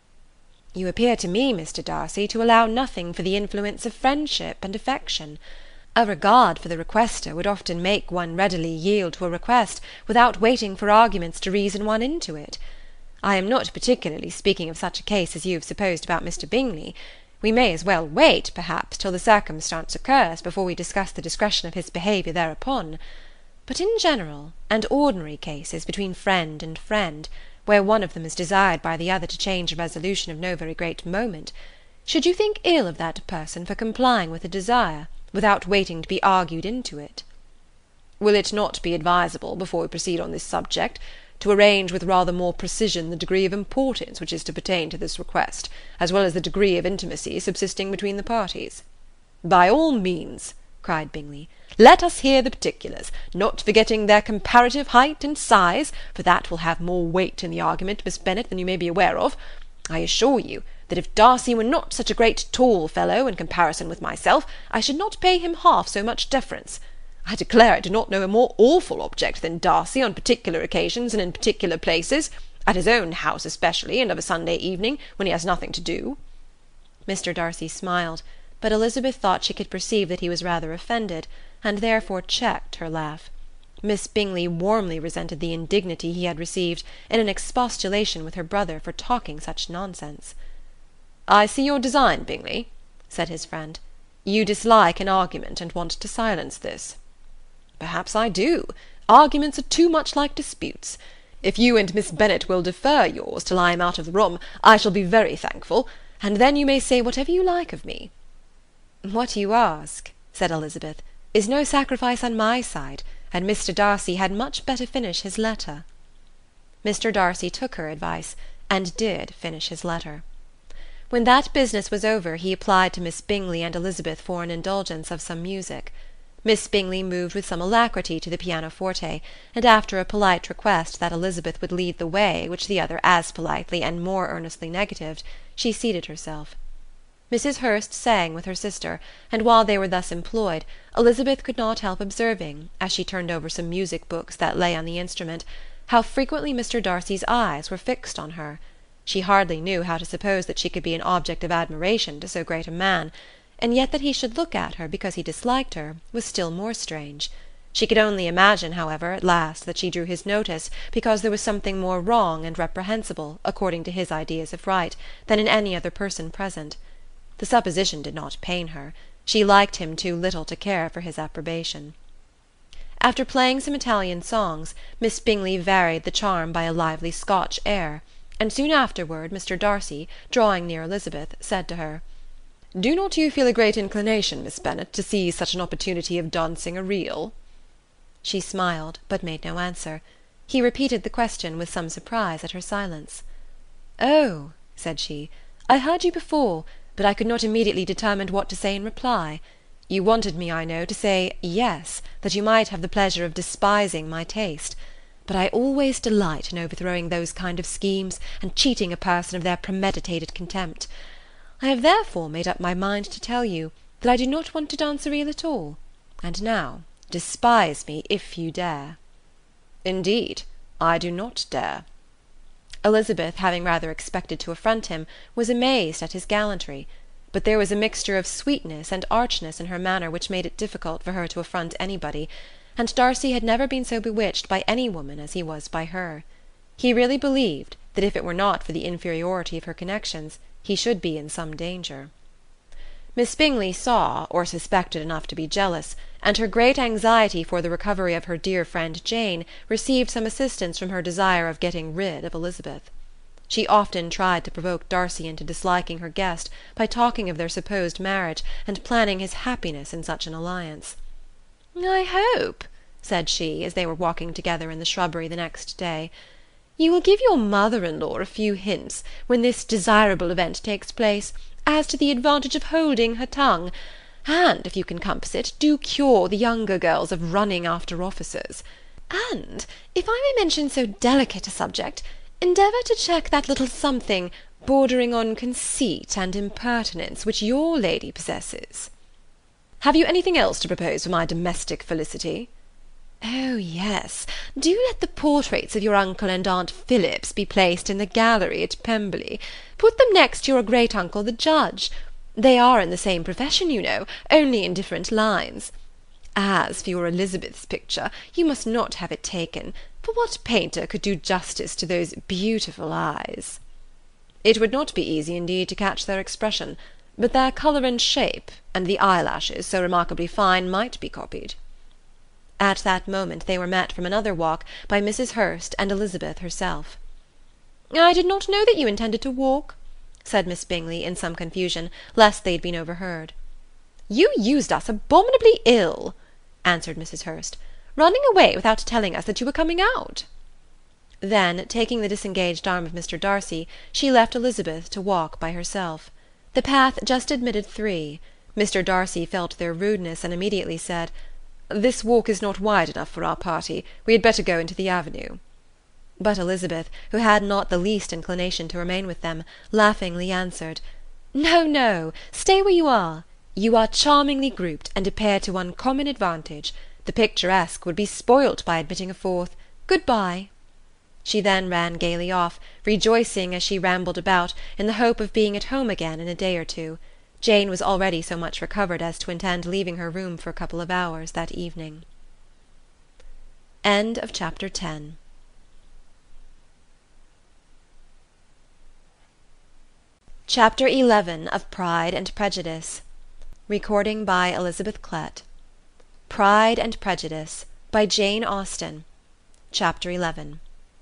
You appear to me, Mr. Darcy, to allow nothing for the influence of friendship and affection. A regard for the requester would often make one readily yield to a request without waiting for arguments to reason one into it. I am not particularly speaking of such a case as you have supposed about Mr. Bingley. We may as well wait, perhaps, till the circumstance occurs before we discuss the discretion of his behaviour thereupon. But in general and ordinary cases between friend and friend, where one of them is desired by the other to change a resolution of no very great moment, should you think ill of that person for complying with a desire, without waiting to be argued into it? Will it not be advisable, before we proceed on this subject, to arrange with rather more precision the degree of importance which is to pertain to this request, as well as the degree of intimacy subsisting between the parties? By all means, cried Bingley. Let us hear the particulars, not forgetting their comparative height and size, for that will have more weight in the argument, Miss Bennet, than you may be aware of. I assure you that if Darcy were not such a great tall fellow in comparison with myself, I should not pay him half so much deference. I declare I do not know a more awful object than Darcy on particular occasions and in particular places, at his own house especially, and of a Sunday evening, when he has nothing to do. Mr. Darcy smiled, but Elizabeth thought she could perceive that he was rather offended, and therefore checked her laugh. Miss Bingley warmly resented the indignity he had received in an expostulation with her brother for talking such nonsense. "I see your design, Bingley," said his friend. "You dislike an argument, and want to silence this." "Perhaps I do. Arguments are too much like disputes. If you and Miss Bennet will defer yours till I am out of the room, I shall be very thankful, and then you may say whatever you like of me." "What you ask," said Elizabeth, "is no sacrifice on my side, and Mr. Darcy had much better finish his letter." Mr. Darcy took her advice, and did finish his letter. When that business was over, he applied to Miss Bingley and Elizabeth for an indulgence of some music. Miss Bingley moved with some alacrity to the pianoforte, and after a polite request that Elizabeth would lead the way, which the other as politely and more earnestly negatived, she seated herself. Mrs. Hurst sang with her sister, and while they were thus employed, Elizabeth could not help observing, as she turned over some music books that lay on the instrument, how frequently Mr. Darcy's eyes were fixed on her. She hardly knew how to suppose that she could be an object of admiration to so great a man, and yet that he should look at her because he disliked her was still more strange. She could only imagine, however, at last, that she drew his notice because there was something more wrong and reprehensible, according to his ideas of right, than in any other person present. The supposition did not pain her. She liked him too little to care for his approbation. After playing some Italian songs, Miss Bingley varied the charm by a lively Scotch air, and soon afterward Mr. Darcy, drawing near Elizabeth, said to her, "Do not you feel a great inclination, Miss Bennet, to seize such an opportunity of dancing a reel?" She smiled, but made no answer. He repeated the question with some surprise at her silence. "Oh," said she, "I heard you before, but I could not immediately determine what to say in reply. You wanted me, I know, to say yes, that you might have the pleasure of despising my taste. But I always delight in overthrowing those kind of schemes, and cheating a person of their premeditated contempt. I have therefore made up my mind to tell you that I do not want to dance a reel at all, and now despise me if you dare." "Indeed, I do not dare." Elizabeth, having rather expected to affront him, was amazed at his gallantry, but there was a mixture of sweetness and archness in her manner which made it difficult for her to affront anybody, and Darcy had never been so bewitched by any woman as he was by her. He really believed that if it were not for the inferiority of her connections, he should be in some danger. Miss Bingley saw, or suspected enough to be jealous, and her great anxiety for the recovery of her dear friend Jane received some assistance from her desire of getting rid of Elizabeth. She often tried to provoke Darcy into disliking her guest by talking of their supposed marriage, and planning his happiness in such an alliance. "I hope," said she, as they were walking together in the shrubbery the next day, "you will give your mother-in-law a few hints, when this desirable event takes place, as to the advantage of holding her tongue, and, if you can compass it, do cure the younger girls of running after officers. And, if I may mention so delicate a subject, endeavour to check that little something bordering on conceit and impertinence which your lady possesses." Have you anything else to propose for my domestic felicity?" "Oh, yes, do let the portraits of your uncle and aunt Phillips be placed in the gallery at Pemberley. Put them next to your great-uncle the judge. They are in the same profession, you know, only in different lines. As for your Elizabeth's picture, you must not have it taken, for what painter could do justice to those beautiful eyes?" It would not be easy indeed to catch their expression, but their colour and shape, and the eyelashes, so remarkably fine, might be copied. At that moment they were met from another walk by Mrs. Hurst and Elizabeth herself. "I did not know that you intended to walk," said Miss Bingley in some confusion, lest they had been overheard. "You used us abominably ill," answered Mrs. Hurst, "running away without telling us that you were coming out." Then, taking the disengaged arm of Mr. Darcy, she left Elizabeth to walk by herself. The path just admitted three. Mr. Darcy felt their rudeness, and immediately said, "This walk is not wide enough for our party. We had better go into the avenue." But Elizabeth, who had not the least inclination to remain with them, laughingly answered, "No, no, stay where you are. You are charmingly grouped, and appear to uncommon advantage. The picturesque would be spoilt by admitting a fourth. Good-bye." She then ran gaily off, rejoicing as she rambled about, in the hope of being at home again in a day or two. Jane was already so much recovered as to intend leaving her room for a couple of hours that evening. Chapter 10. Chapter 11 of Pride and Prejudice. Recording by Elizabeth Klett. Pride and Prejudice by Jane Austen. Chapter 11.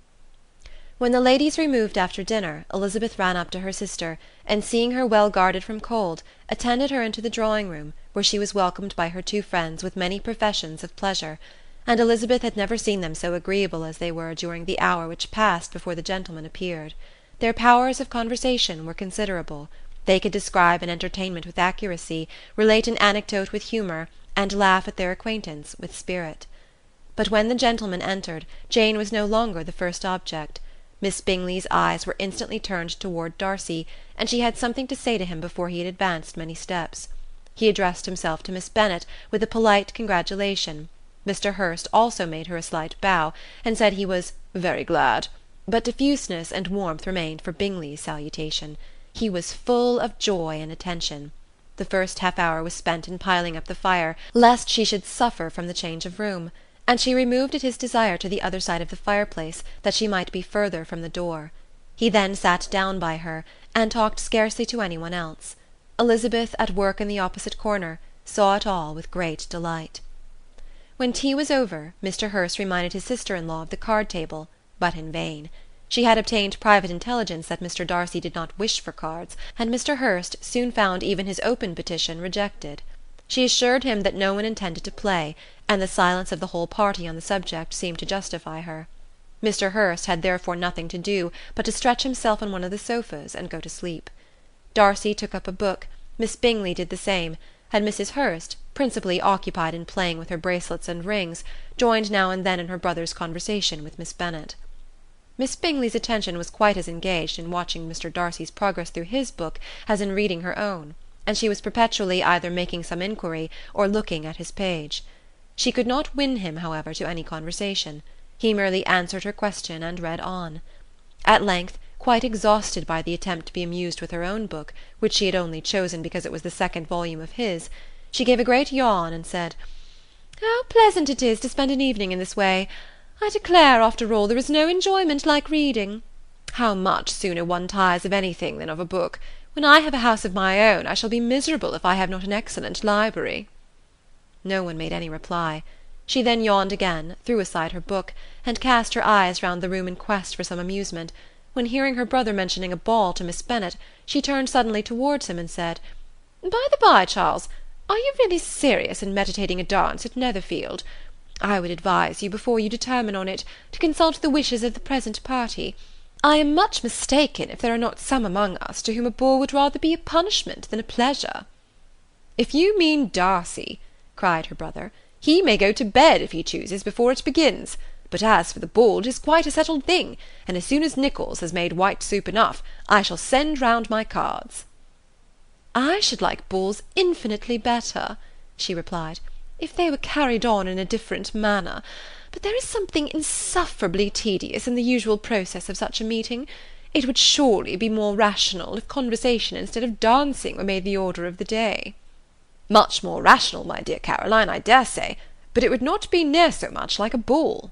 When the ladies removed after dinner, Elizabeth ran up to her sister, and seeing her well guarded from cold, attended her into the drawing-room, where she was welcomed by her two friends with many professions of pleasure, and Elizabeth had never seen them so agreeable as they were during the hour which passed before the gentlemen appeared. Their powers of conversation were considerable. They could describe an entertainment with accuracy, relate an anecdote with humour, and laugh at their acquaintance with spirit. But when the gentlemen entered, Jane was no longer the first object. Miss Bingley's eyes were instantly turned toward Darcy, and she had something to say to him before he had advanced many steps. He addressed himself to Miss Bennet with a polite congratulation. Mr. Hurst also made her a slight bow, and said he was "very glad," but diffuseness and warmth remained for Bingley's salutation. He was full of joy and attention. The first half-hour was spent in piling up the fire, lest she should suffer from the change of room, and she removed at his desire to the other side of the fireplace, that she might be further from the door. He then sat down by her, and talked scarcely to any one else. Elizabeth, at work in the opposite corner, saw it all with great delight. When tea was over, Mr. Hurst reminded his sister-in-law of the card-table, but in vain. She had obtained private intelligence that Mr. Darcy did not wish for cards, and Mr. Hurst soon found even his open petition rejected. She assured him that no one intended to play, and the silence of the whole party on the subject seemed to justify her. Mr. Hurst had therefore nothing to do but to stretch himself on one of the sofas and go to sleep. Darcy took up a book, Miss Bingley did the same, and Mrs. Hurst, principally occupied in playing with her bracelets and rings, joined now and then in her brother's conversation with Miss Bennet. Miss Bingley's attention was quite as engaged in watching Mr. Darcy's progress through his book as in reading her own, and she was perpetually either making some inquiry or looking at his page. She could not win him, however, to any conversation. He merely answered her question and read on. At length, quite exhausted by the attempt to be amused with her own book, which she had only chosen because it was the second volume of his, she gave a great yawn and said, "How pleasant it is to spend an evening in this way! I declare, after all, there is no enjoyment like reading. How much sooner one tires of anything than of a book! When I have a house of my own, I shall be miserable if I have not an excellent library." No one made any reply. She then yawned again, threw aside her book, and cast her eyes round the room in quest for some amusement, when, hearing her brother mentioning a ball to Miss Bennet, she turned suddenly towards him and said, "By the by, Charles, are you really serious in meditating a dance at Netherfield? I would advise you, before you determine on it, to consult the wishes of the present party. I am much mistaken if there are not some among us to whom a ball would rather be a punishment than a pleasure." "If you mean Darcy," cried her brother, "he may go to bed, if he chooses, before it begins. But as for the ball, it is quite a settled thing, and as soon as Nicholls has made white soup enough, I shall send round my cards." "I should like balls infinitely better," she replied, "if they were carried on in a different manner. But there is something insufferably tedious in the usual process of such a meeting. It would surely be more rational if conversation instead of dancing were made the order of the day." "Much more rational, my dear Caroline, I dare say, but it would not be near so much like a ball."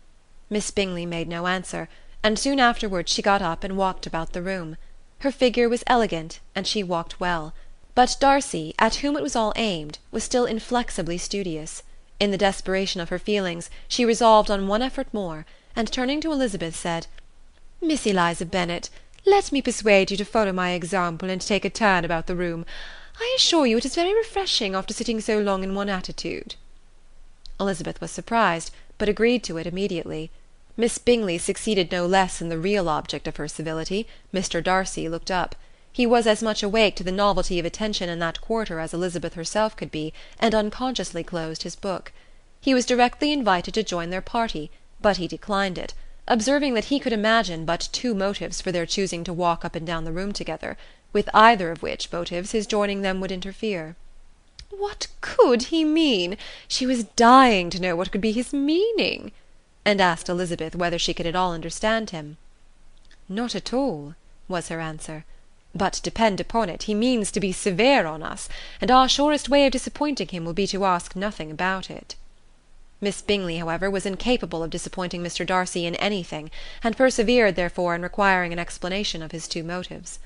Miss Bingley made no answer, and soon afterwards she got up and walked about the room. Her figure was elegant, and she walked well; but Darcy, at whom it was all aimed, was still inflexibly studious. In the desperation of her feelings, she resolved on one effort more, and turning to Elizabeth, said, "Miss Eliza Bennet, let me persuade you to follow my example and take a turn about the room. I assure you it is very refreshing after sitting so long in one attitude." Elizabeth was surprised, but agreed to it immediately. Miss Bingley succeeded no less in the real object of her civility. Mr. Darcy looked up. He was as much awake to the novelty of attention in that quarter as Elizabeth herself could be, and unconsciously closed his book. He was directly invited to join their party, but he declined it, observing that he could imagine but two motives for their choosing to walk up and down the room together, with either of which motives his joining them would interfere. What could he mean? She was dying to know what could be his meaning, and asked Elizabeth whether she could at all understand him. "Not at all," was her answer. "But depend upon it, he means to be severe on us, and our surest way of disappointing him will be to ask nothing about it." Miss Bingley, however, was incapable of disappointing Mr. Darcy in anything, and persevered therefore in requiring an explanation of his two motives.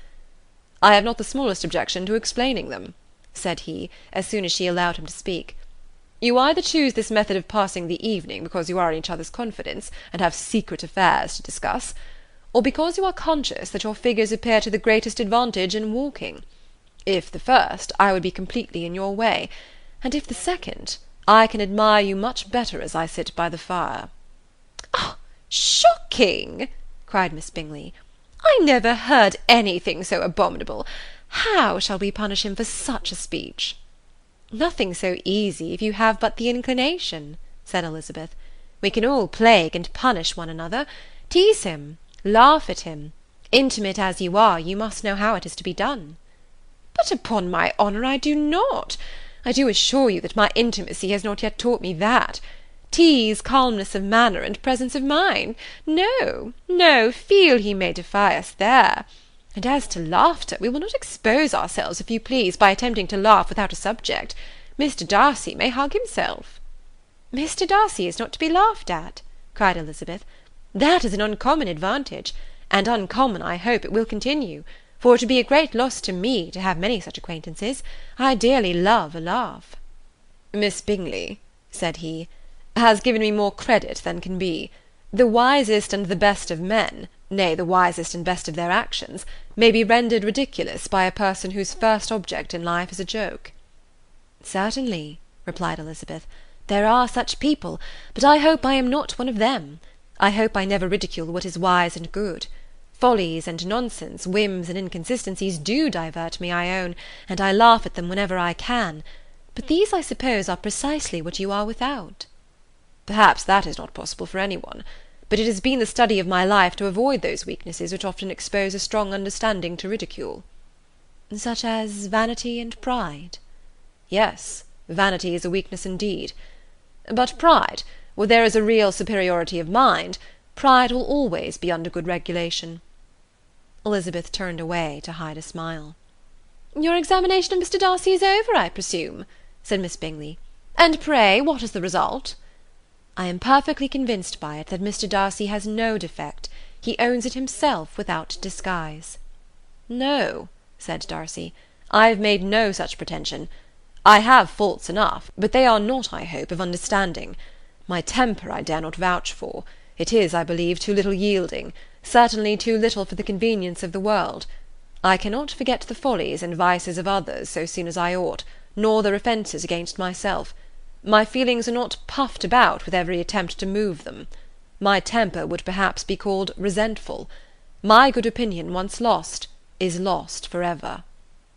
"I have not the smallest objection to explaining them," said he, as soon as she allowed him to speak. "You either choose this method of passing the evening because you are in each other's confidence, and have secret affairs to discuss, or because you are conscious that your figures appear to the greatest advantage in walking. If the first, I would be completely in your way, and if the second, I can admire you much better as I sit by the fire." "Ah, shocking!" cried Miss Bingley. "I never heard anything so abominable. How shall we punish him for such a speech?" "Nothing so easy, if you have but the inclination," said Elizabeth. "We can all plague and punish one another, tease him, laugh at him. Intimate as you are, you must know how it is to be done." "But upon my honour I do not. I do assure you that my intimacy has not yet taught me that. Tease, calmness of manner, and presence of mind. No, no, feel he may defy us there. And as to laughter, we will not expose ourselves, if you please, by attempting to laugh without a subject. Mr. Darcy may hug himself." "Mr. Darcy is not to be laughed at," cried Elizabeth. "That is an uncommon advantage, and uncommon I hope it will continue, for it would be a great loss to me to have many such acquaintances. I dearly love a laugh." "Miss Bingley," said he, "has given me more credit than can be. The wisest and the best of men, nay, the wisest and best of their actions, may be rendered ridiculous by a person whose first object in life is a joke." "Certainly," replied Elizabeth, "there are such people, but I hope I am not one of them. I hope I never ridicule what is wise and good. Follies and nonsense, whims and inconsistencies do divert me, I own, and I laugh at them whenever I can, but these, I suppose, are precisely what you are without." "Perhaps that is not possible for any one. But it has been the study of my life to avoid those weaknesses which often expose a strong understanding to ridicule." "Such as vanity and pride?" "Yes, vanity is a weakness indeed. But pride, where there is a real superiority of mind, pride will always be under good regulation." Elizabeth turned away to hide a smile. "Your examination of Mr. Darcy is over, I presume?" said Miss Bingley. "And pray, what is the result?" "I am perfectly convinced by it that Mr. Darcy has no defect. He owns it himself without disguise." "No," said Darcy, "I have made no such pretension. I have faults enough, but they are not, I hope, of understanding. My temper I dare not vouch for. It is, I believe, too little yielding, certainly too little for the convenience of the world. I cannot forget the follies and vices of others so soon as I ought, nor their offences against myself. My feelings are not puffed about with every attempt to move them. My temper would perhaps be called resentful. My good opinion, once lost, is lost for ever."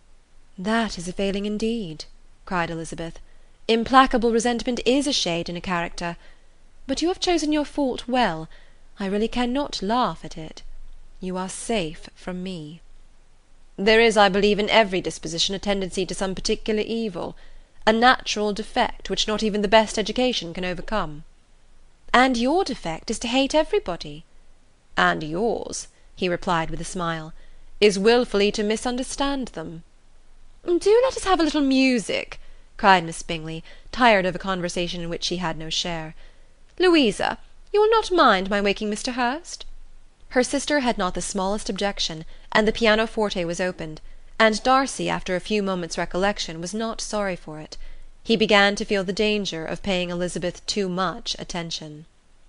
"That is a failing indeed," cried Elizabeth. "Implacable resentment is a shade in a character. But you have chosen your fault well. I really cannot laugh at it. You are safe from me." "There is, I believe, in every disposition a tendency to some particular evil. a natural defect which not even the best education can overcome." "And your defect is to hate everybody." "And yours," he replied with a smile, "is wilfully to misunderstand them." "Do let us have a little music," cried Miss Bingley, tired of a conversation in which she had no share. "Louisa, you will not mind my waking Mr. Hurst?" Her sister had not the smallest objection, and the pianoforte was opened, and Darcy, after a few moments' recollection, was not sorry for it. He began to feel the danger of paying Elizabeth too much attention.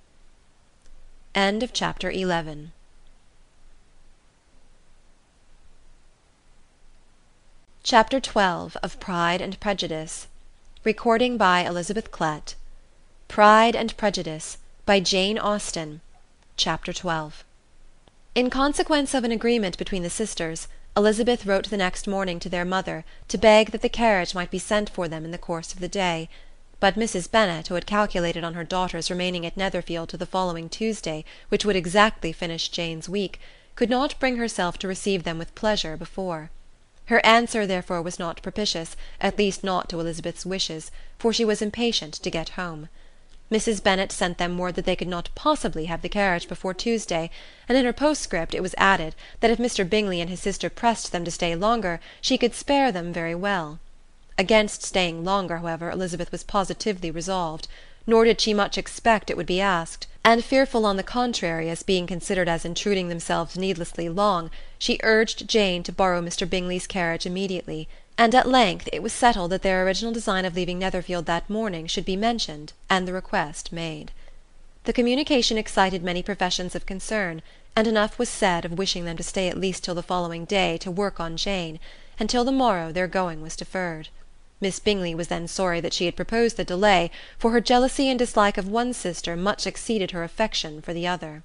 Chapter 12 of Pride and Prejudice. Recording by Elizabeth Klett. Pride and Prejudice, by Jane Austen. Chapter 12. In consequence of an agreement between the sisters, Elizabeth wrote the next morning to their mother to beg that the carriage might be sent for them in the course of the day. But Mrs. Bennet, who had calculated on her daughters remaining at Netherfield till the following Tuesday, which would exactly finish Jane's week, could not bring herself to receive them with pleasure before. Her answer therefore was not propitious, at least not to Elizabeth's wishes, for she was impatient to get home. Mrs. Bennet sent them word that they could not possibly have the carriage before Tuesday, and in her postscript it was added that if Mr. Bingley and his sister pressed them to stay longer, she could spare them very well. Against staying longer, however, Elizabeth was positively resolved, nor did she much expect it would be asked, and fearful on the contrary as being considered as intruding themselves needlessly long, she urged Jane to borrow Mr. Bingley's carriage immediately, and at length it was settled that their original design of leaving Netherfield that morning should be mentioned, and the request made. The communication excited many professions of concern, and enough was said of wishing them to stay at least till the following day to work on Jane, and till the morrow their going was deferred. Miss Bingley was then sorry that she had proposed the delay, for her jealousy and dislike of one sister much exceeded her affection for the other.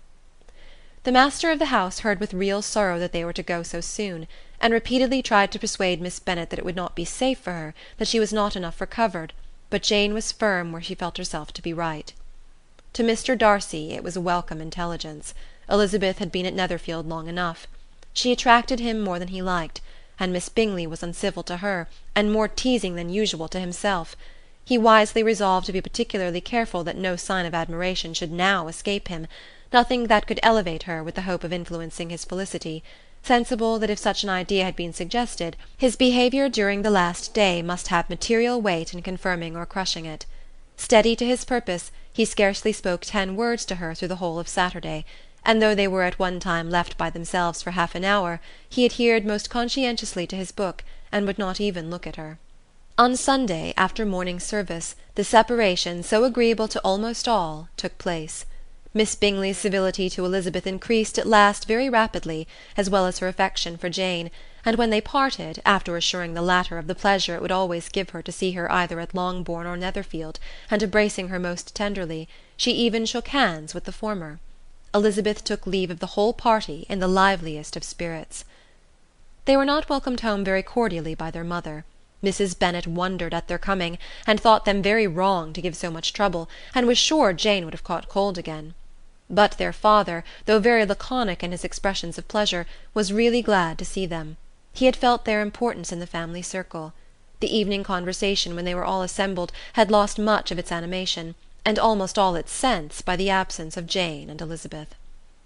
The master of the house heard with real sorrow that they were to go so soon, and repeatedly tried to persuade Miss Bennet that it would not be safe for her, that she was not enough recovered, but Jane was firm where she felt herself to be right. To Mr. Darcy it was a welcome intelligence. Elizabeth had been at Netherfield long enough. She attracted him more than he liked, and Miss Bingley was uncivil to her, and more teasing than usual to himself. He wisely resolved to be particularly careful that no sign of admiration should now escape him, nothing that could elevate her with the hope of influencing his felicity, sensible that if such an idea had been suggested, his behaviour during the last day must have material weight in confirming or crushing it. Steady to his purpose, he scarcely spoke 10 words to her through the whole of Saturday, and though they were at one time left by themselves for half an hour, he adhered most conscientiously to his book, and would not even look at her. On Sunday, after morning service, the separation, so agreeable to almost all, took place. Miss Bingley's civility to Elizabeth increased at last very rapidly, as well as her affection for Jane, and when they parted, after assuring the latter of the pleasure it would always give her to see her either at Longbourn or Netherfield, and embracing her most tenderly, she even shook hands with the former. Elizabeth took leave of the whole party in the liveliest of spirits. They were not welcomed home very cordially by their mother. Mrs. Bennet wondered at their coming, and thought them very wrong to give so much trouble, and was sure Jane would have caught cold again. But their father, though very laconic in his expressions of pleasure, was really glad to see them. He had felt their importance in the family circle. The evening conversation, when they were all assembled, had lost much of its animation, and almost all its sense, by the absence of Jane and Elizabeth.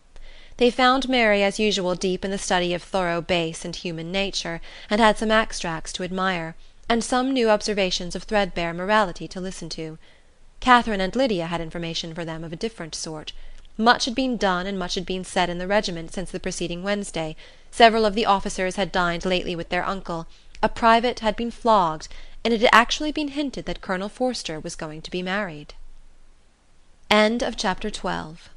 They found Mary as usual deep in the study of thorough base and human nature, and had some extracts to admire, and some new observations of threadbare morality to listen to. Catherine and Lydia had information for them of a different sort. Much had been done and much had been said in the regiment since the preceding Wednesday. Several of the officers had dined lately with their uncle, a private had been flogged, and it had actually been hinted that Colonel Forster was going to be married. Chapter 13